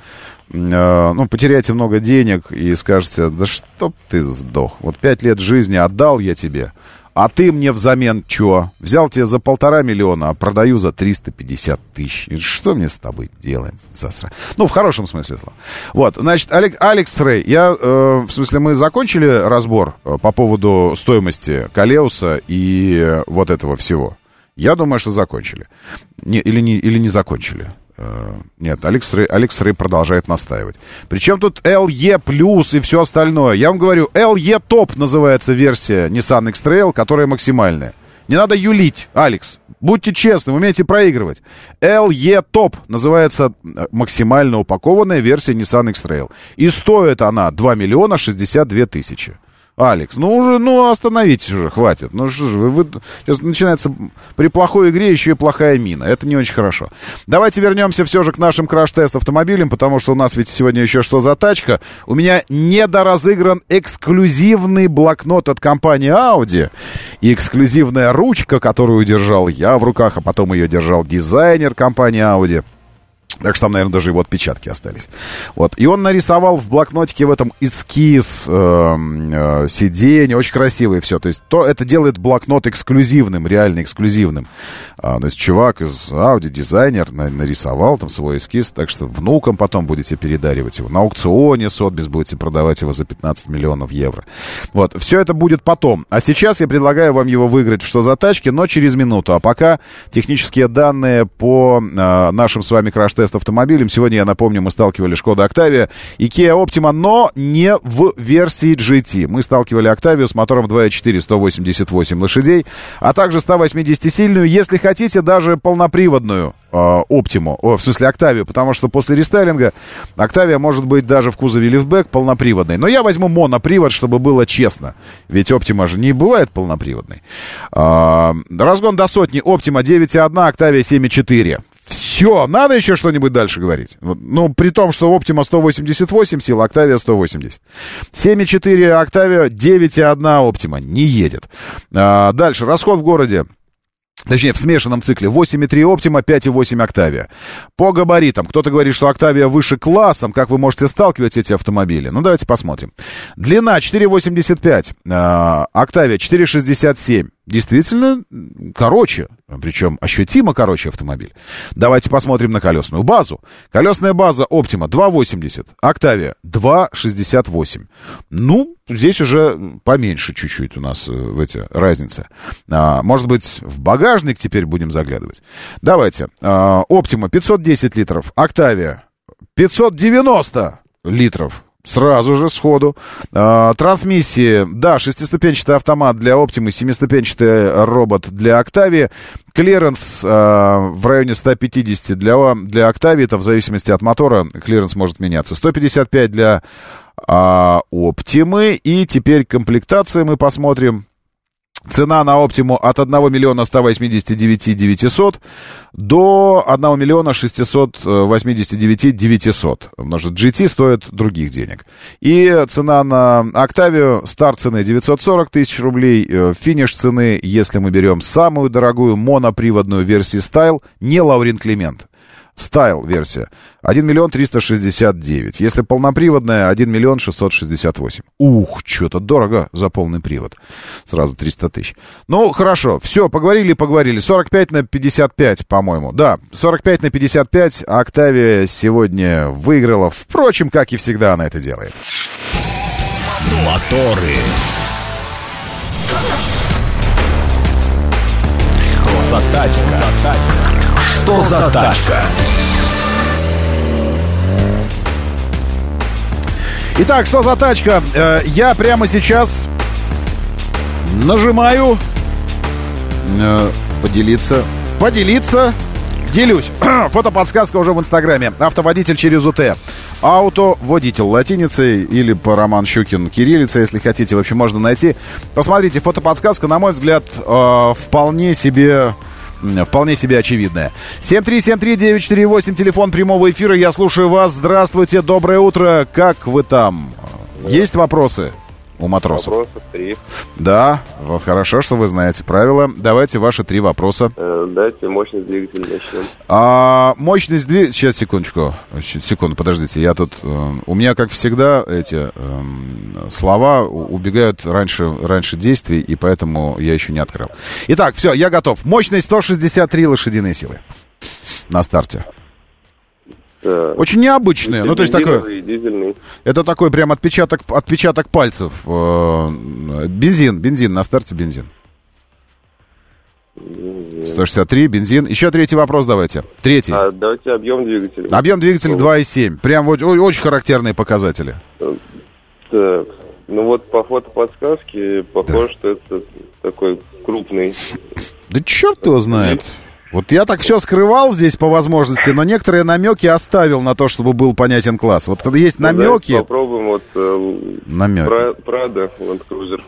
Speaker 2: э, ну, потеряете много денег и скажете, да чтоб ты сдох. Вот пять лет жизни отдал я тебе, а ты мне взамен чё? Взял тебе за полтора миллиона, а продаю за триста пятьдесят тысяч. Что мне с тобой делать, засра? Ну, в хорошем смысле слова. Вот, значит, Алекс, Алекс Фрей, я, э, в смысле, мы закончили разбор э, по поводу стоимости Колеуса и э, вот этого всего. Я думаю, что закончили. Не, или, не, или не закончили. Нет, Алекс Рэй, Алекс Рэй продолжает настаивать. Причем тут эл и плюс и все остальное. Я вам говорю, эл и топ называется версия Nissan X-Trail, которая максимальная. Не надо юлить, Алекс. Будьте честны, умейте проигрывать. эл и Top называется максимально упакованная версия Nissan X-Trail. И стоит она два миллиона шестьдесят две тысячи. Алекс, ну уже, ну остановитесь уже, хватит. Ну что же, вы, вы, сейчас начинается при плохой игре еще и плохая мина. Это не очень хорошо. Давайте вернемся все же к нашим краш-тест автомобилям, потому что у нас ведь сегодня еще что за тачка. У меня недоразыгран эксклюзивный блокнот от компании Audi. И эксклюзивная ручка, которую держал я в руках, а потом ее держал дизайнер компании Audi. Так что там, наверное, даже его отпечатки остались. Вот. И он нарисовал в блокнотике в этом эскиз э, э, сиденья. Очень красивое все. То есть то, это делает блокнот эксклюзивным, реально эксклюзивным. А, то есть чувак из Audi, дизайнер, на, нарисовал там свой эскиз. Так что внукам потом будете передаривать его. На аукционе Сотбис будете продавать его за пятнадцать миллионов евро. Вот. Все это будет потом. А сейчас я предлагаю вам его выиграть в «Что за тачки?», но через минуту. А пока технические данные по э, нашим с вами краш-тестам автомобилем. Сегодня, я напомню, мы сталкивали Шкода Октавия и Kia Optima, но не в версии джи ти. Мы сталкивали Октавию с мотором два и четыре, сто восемьдесят восемь лошадей, а также сто восьмидесятисильную, если хотите, даже полноприводную Оптиму, о, в смысле Октавию, потому что после рестайлинга Октавия может быть даже в кузове лифтбэк полноприводной. Но я возьму монопривод, чтобы было честно, ведь Оптима же не бывает полноприводной. А, разгон до сотни: Оптима девять и одна, Октавия семь и четыре. Все, надо еще что-нибудь дальше говорить. Вот, ну, при том, что Оптима сто восемьдесят восемь сил, Октавия сто восемьдесят. семь и четыре Октавия, девять и одна Оптима не едет. А, дальше, расход в городе. Точнее, в смешанном цикле восемь и три Оптима, пять и восемь Октавия. По габаритам. Кто-то говорит, что Октавия выше классом. Как вы можете сталкивать эти автомобили? Ну, давайте посмотрим. Длина четыре восемьдесят пять. Э, Октавия четыре шестьдесят семь. Действительно короче. Причем ощутимо короче автомобиль. Давайте посмотрим на колесную базу. Колесная база Оптима два восемьдесят. Октавия два шестьдесят восемь. Ну, здесь уже поменьше чуть-чуть у нас в эти разницы. А, может быть, в багажник теперь будем заглядывать. Давайте. А, Оптима пятьсот десять литров. Октавия пятьсот девяносто литров. Сразу же, сходу. А, трансмиссии, да, шестиступенчатый автомат для Оптимы, семиступенчатый робот для Октавии. Клиренс а, в районе сто пятьдесят для, для Октавии, это в зависимости от мотора, клиренс может меняться. сто пятьдесят пять для а, Оптимы. И теперь комплектация мы посмотрим. Цена на Оптиму от одного миллиона ста восьмидесяти девяти тысяч девятисот до одного миллиона шестисот восьмидесяти девяти тысяч девятисот. Потому что джи ти стоит других денег. И цена на Октавию, старт цены девятьсот сорок тысяч рублей. Финиш цены, если мы берем самую дорогую моноприводную версию Style, не Лаурин Климент. Style версия один миллион триста шестьдесят девять. Если полноприводная, один миллион шестьсот шестьдесят восемь. Ух, что-то дорого за полный привод. Сразу триста тысяч. Ну, хорошо, все, поговорили, поговорили. сорок пять на пятьдесят пять, по-моему. Да, сорок пять на пятьдесят пять. Октавия сегодня выиграла. Впрочем, как и всегда она это делает.
Speaker 10: Моторы. Что за тачка? Что за тачка?
Speaker 2: Итак, что за тачка? Э, я прямо сейчас нажимаю э, поделиться. Поделиться. Делюсь. Фотоподсказка уже в Инстаграме. Автоводитель через УТ. Автоводитель латиницей или по Роман Щукин кириллицей, если хотите. В общем, можно найти. Посмотрите, фотоподсказка, на мой взгляд, э, вполне себе... Вполне себе очевидная. семь три семь три девять четыре восемь, телефон прямого эфира. Я слушаю вас. Здравствуйте, доброе утро. Как вы там? Есть вопросы у матросов?
Speaker 11: Вопросов три.
Speaker 2: Да, вот хорошо, что вы знаете правила. Давайте ваши три вопроса.
Speaker 11: Э, дайте мощность двигателя начнем.
Speaker 2: А, мощность двигателя... Сейчас, секундочку. Секунду, подождите. Я тут... Э, у меня, как всегда, эти э, слова убегают раньше, раньше действий, и поэтому я еще не открыл. Итак, все, я готов. Мощность сто шестьдесят три лошадиные силы на старте.
Speaker 11: Да.
Speaker 2: Очень необычные. Ну, то есть такой...
Speaker 11: Дизельный.
Speaker 2: Это такой прям отпечаток, отпечаток пальцев. Бензин, бензин, на старте бензин. сто шестьдесят три, бензин. Еще третий вопрос давайте. Третий.
Speaker 11: А, давайте объем двигателя.
Speaker 2: Объем двигателя два и семь. Прям вот очень характерные показатели.
Speaker 11: Так, Ну вот по фотоподсказке похоже, что это такой крупный.
Speaker 2: Да черт его знает. Вот я так все скрывал здесь по возможности, но некоторые намеки оставил на то, чтобы был понятен класс. Вот когда есть намеки...
Speaker 11: Попробуем вот э,
Speaker 2: намеки.
Speaker 11: Прада, Land Cruiser.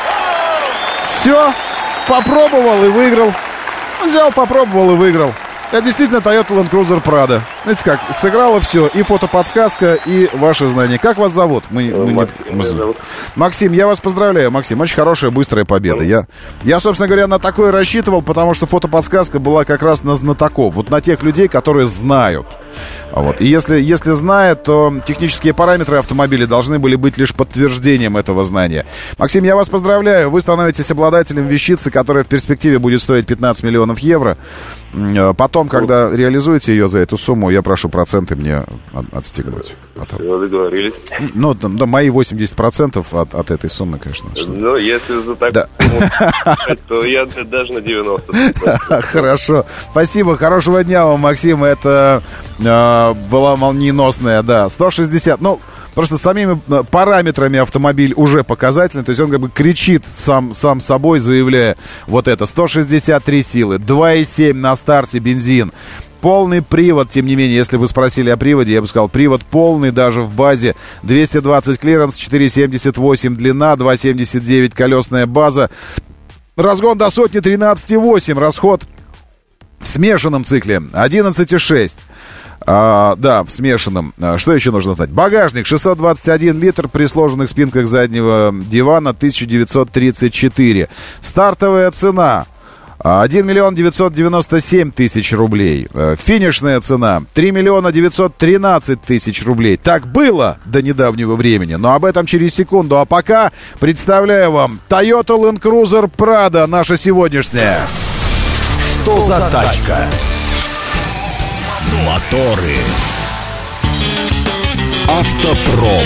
Speaker 2: Все, попробовал и выиграл. Взял, попробовал и выиграл. Это действительно Toyota Land Cruiser Prado. Знаете как, сыграло все, и фотоподсказка, и ваше знание. Как вас зовут? Мы, мы
Speaker 11: Максим,
Speaker 2: не... зовут. Максим, я вас поздравляю, Максим. Очень хорошая, быстрая победа. Я, я, собственно говоря, на такое рассчитывал, потому что фотоподсказка была как раз на знатоков. Вот на тех людей, которые знают. Вот. И если, если знают, то технические параметры автомобиля должны были быть лишь подтверждением этого знания. Максим, я вас поздравляю. Вы становитесь обладателем вещицы, которая в перспективе будет стоить пятнадцать миллионов евро. Потом, когда реализуете ее за эту сумму, я прошу проценты мне от, отстегнуть. Потом.
Speaker 11: Договорились.
Speaker 2: Ну, да, мои восемьдесят процентов от, от этой суммы, конечно. Что...
Speaker 11: Ну, если за такую
Speaker 2: да.
Speaker 11: сумму, то я даже на девяносто.
Speaker 2: Хорошо. Спасибо. Хорошего дня вам, Максим. Это э, была молниеносная, да. сто шестьдесят. Ну, просто самими параметрами автомобиль уже показательный. То есть он как бы кричит сам, сам собой, заявляя вот это. сто шестьдесят три силы, два и семь на старте бензин. Полный привод, тем не менее, если вы спросили о приводе, я бы сказал, привод полный даже в базе. двести двадцать клиренс, четыре семьдесят восемь длина, два семьдесят девять колесная база. Разгон до сотни тринадцать и восемь, расход в смешанном цикле одиннадцать и шесть. А, да, в смешанном. А, что еще нужно знать? Багажник шестьсот двадцать один литр при сложенных спинках заднего дивана тысяча девятьсот тридцать четыре. Стартовая цена один миллион девятьсот девяносто семь тысяч рублей. Финишная цена три миллиона девятьсот тринадцать тысяч рублей. Так было до недавнего времени, но об этом через секунду. А пока представляю вам Toyota Land Cruiser Prado, наша сегодняшняя.
Speaker 10: Что за тачка? Моторы. Автопром.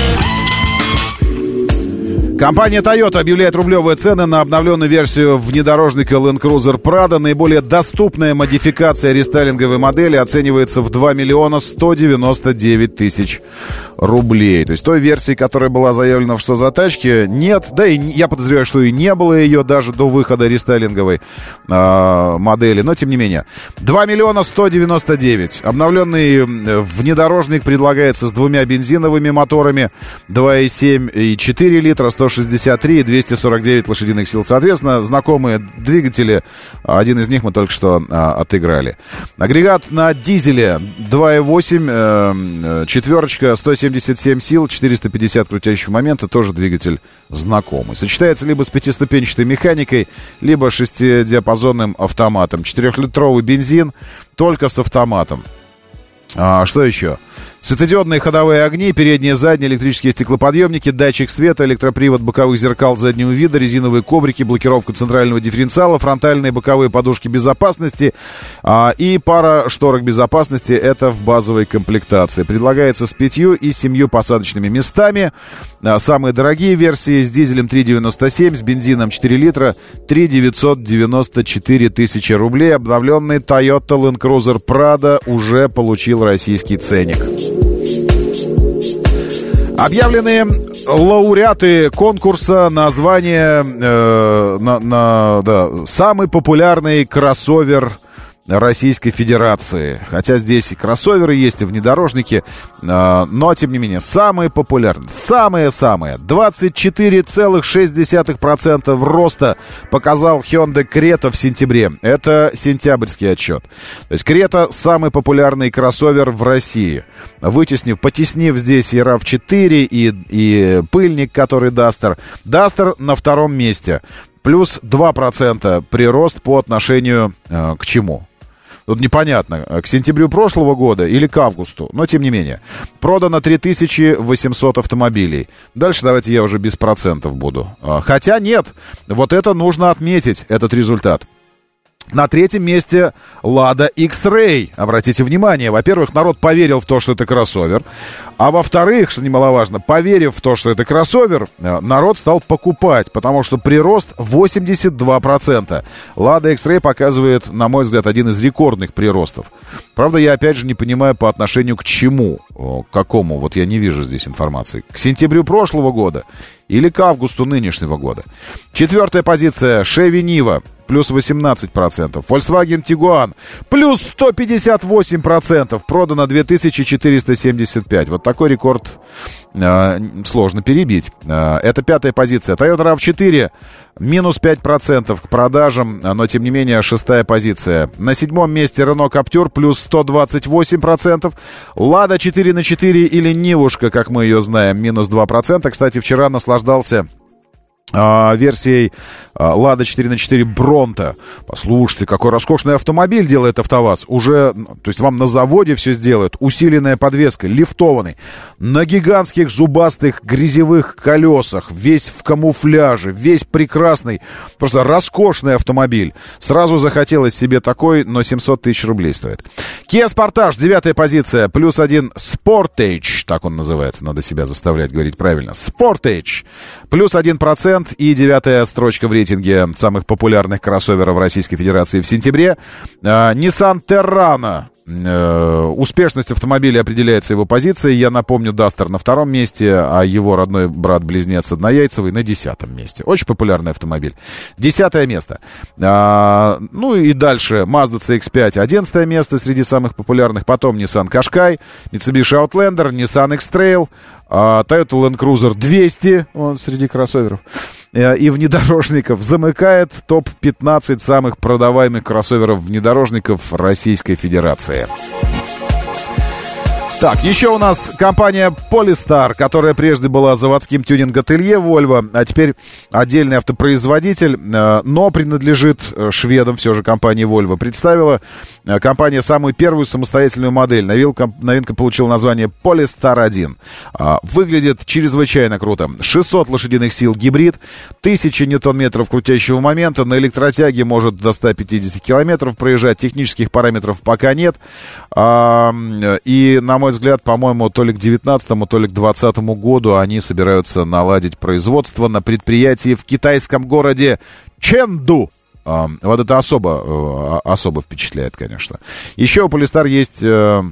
Speaker 2: Компания Toyota объявляет рублевые цены на обновленную версию внедорожника Land Cruiser Prado. Наиболее доступная модификация рестайлинговой модели оценивается в два миллиона сто девяносто девять тысяч рублей. То есть той версии, которая была заявлена в «Что за тачки», нет. Да и я подозреваю, что и не было ее даже до выхода рестайлинговой э, модели. Но тем не менее. два миллиона сто девяносто девять. Обновленный внедорожник предлагается с двумя бензиновыми моторами. два и семь и четыре литра, сто шестьдесят три и двести сорок девять лошадиных сил. Соответственно, знакомые двигатели. Один из них мы только что а, отыграли. Агрегат на дизеле два и восемь, э, четверочка, сто семьдесят семь сил, четыреста пятьдесят крутящих момента. Тоже двигатель знакомый. Сочетается либо с пятиступенчатой механикой, либо шестидиапазонным автоматом. Четырехлитровый бензин, только с автоматом. А, что еще? Светодиодные ходовые огни, передние и задние электрические стеклоподъемники, датчик света, электропривод боковых зеркал заднего вида, резиновые коврики, блокировка центрального дифференциала, фронтальные боковые подушки безопасности а, и пара шторок безопасности. Это в базовой комплектации. Предлагается с пятью и семью посадочными местами. А, самые дорогие версии с дизелем три девяносто семь, с бензином четыре литра, три девятьсот девяносто четыре тысячи рублей. Обновленный Toyota Land Cruiser Prado уже получил российский ценник. Объявлены лауреаты конкурса на звание э, на, на, да, самый популярный кроссовер Российской Федерации. Хотя здесь и кроссоверы есть, и внедорожники, э, но, тем не менее, самые популярные, самые-самые, двадцать четыре целых шесть десятых процента роста показал Hyundai Creta в сентябре. Это сентябрьский отчет. То есть Creta самый популярный кроссовер в России. Вытеснив, потеснив здесь и рав четыре, и, и пыльник, который Duster. Duster на втором месте. Плюс два процента прирост по отношению э, к чему? Тут непонятно, к сентябрю прошлого года или к августу, но тем не менее. Продано три тысячи восемьсот автомобилей. Дальше давайте я уже без процентов буду. Хотя нет, вот это нужно отметить, этот результат. На третьем месте Lada X-Ray. Обратите внимание, во-первых, народ поверил в то, что это кроссовер. А во-вторых, что немаловажно, поверив в то, что это кроссовер, народ стал покупать, потому что прирост восемьдесят два процента. Lada X-Ray показывает, на мой взгляд, один из рекордных приростов. Правда, я опять же не понимаю, по отношению к чему. К какому? Вот я не вижу здесь информации. К сентябрю прошлого года или к августу нынешнего года. Четвертая позиция. Chevy Niva. Плюс восемнадцать процентов. Volkswagen Tiguan. Плюс сто пятьдесят восемь процентов. Продано две тысячи четыреста семьдесят пять. Вот такой рекорд э, сложно перебить. Э, это пятая позиция. Toyota рав четыре. Минус пять процентов к продажам, но тем не менее шестая позиция. На седьмом месте Renault Captur. Плюс сто двадцать восемь процентов. Lada четыре на четыре или Нивушка, как мы ее знаем. Минус два процента. Кстати, вчера наслаждался А, версией а, Lada четыре на четыре Bronto. Послушайте, какой роскошный автомобиль делает АвтоВАЗ. Уже, то есть вам на заводе все сделают. Усиленная подвеска, лифтованный, на гигантских зубастых грязевых колесах, весь в камуфляже, весь прекрасный, просто роскошный автомобиль. Сразу захотелось себе такой, но семьсот тысяч рублей стоит. Kia Sportage, девятая позиция, плюс один Sportage, так он называется, надо себя заставлять говорить правильно. Sportage, плюс один процент. И девятая строчка в рейтинге самых популярных кроссоверов Российской Федерации в сентябре. Uh, Nissan Terrano. Uh, успешность автомобиля определяется его позицией. Я напомню, Duster на втором месте, а его родной брат-близнец Однояйцевый на десятом месте. Очень популярный автомобиль. Десятое место. Uh, ну и дальше Mazda си икс пять. Одиннадцатое место среди самых популярных. Потом Nissan Qashqai, Mitsubishi Outlander, Nissan X-Trail, uh, Toyota Land Cruiser двести. Он среди кроссоверов. И внедорожников. Замыкает топ пятнадцать самых продаваемых кроссоверов-внедорожников Российской Федерации. Так, еще у нас компания Polestar, которая прежде была заводским тюнинг-ателье Volvo, а теперь отдельный автопроизводитель, но принадлежит шведам, все же компания Volvo. Представила компания самую первую самостоятельную модель. Новинка, новинка получила название Polestar один. Выглядит чрезвычайно круто. шестьсот лошадиных сил гибрид, тысяча ньютон-метров крутящего момента, на электротяге может до ста пятидесяти километров проезжать, технических параметров пока нет. И, на мой взгляд, по-моему, то ли к девятнадцатому, то ли к двадцатому году они собираются наладить производство на предприятии в китайском городе Чэнду. Вот это особо, особо впечатляет, конечно. Еще у Polestar есть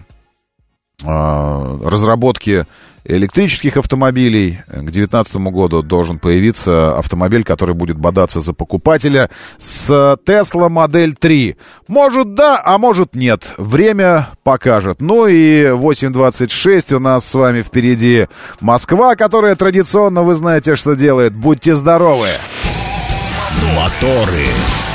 Speaker 2: разработки электрических автомобилей. К две тысячи девятнадцатому году должен появиться автомобиль, который будет бодаться за покупателя с Tesla Модель три. Может да, а может нет. Время покажет. Ну и восемь двадцать шесть у нас с вами впереди Москва, которая традиционно, вы знаете, что делает. Будьте здоровы!
Speaker 10: Моторы.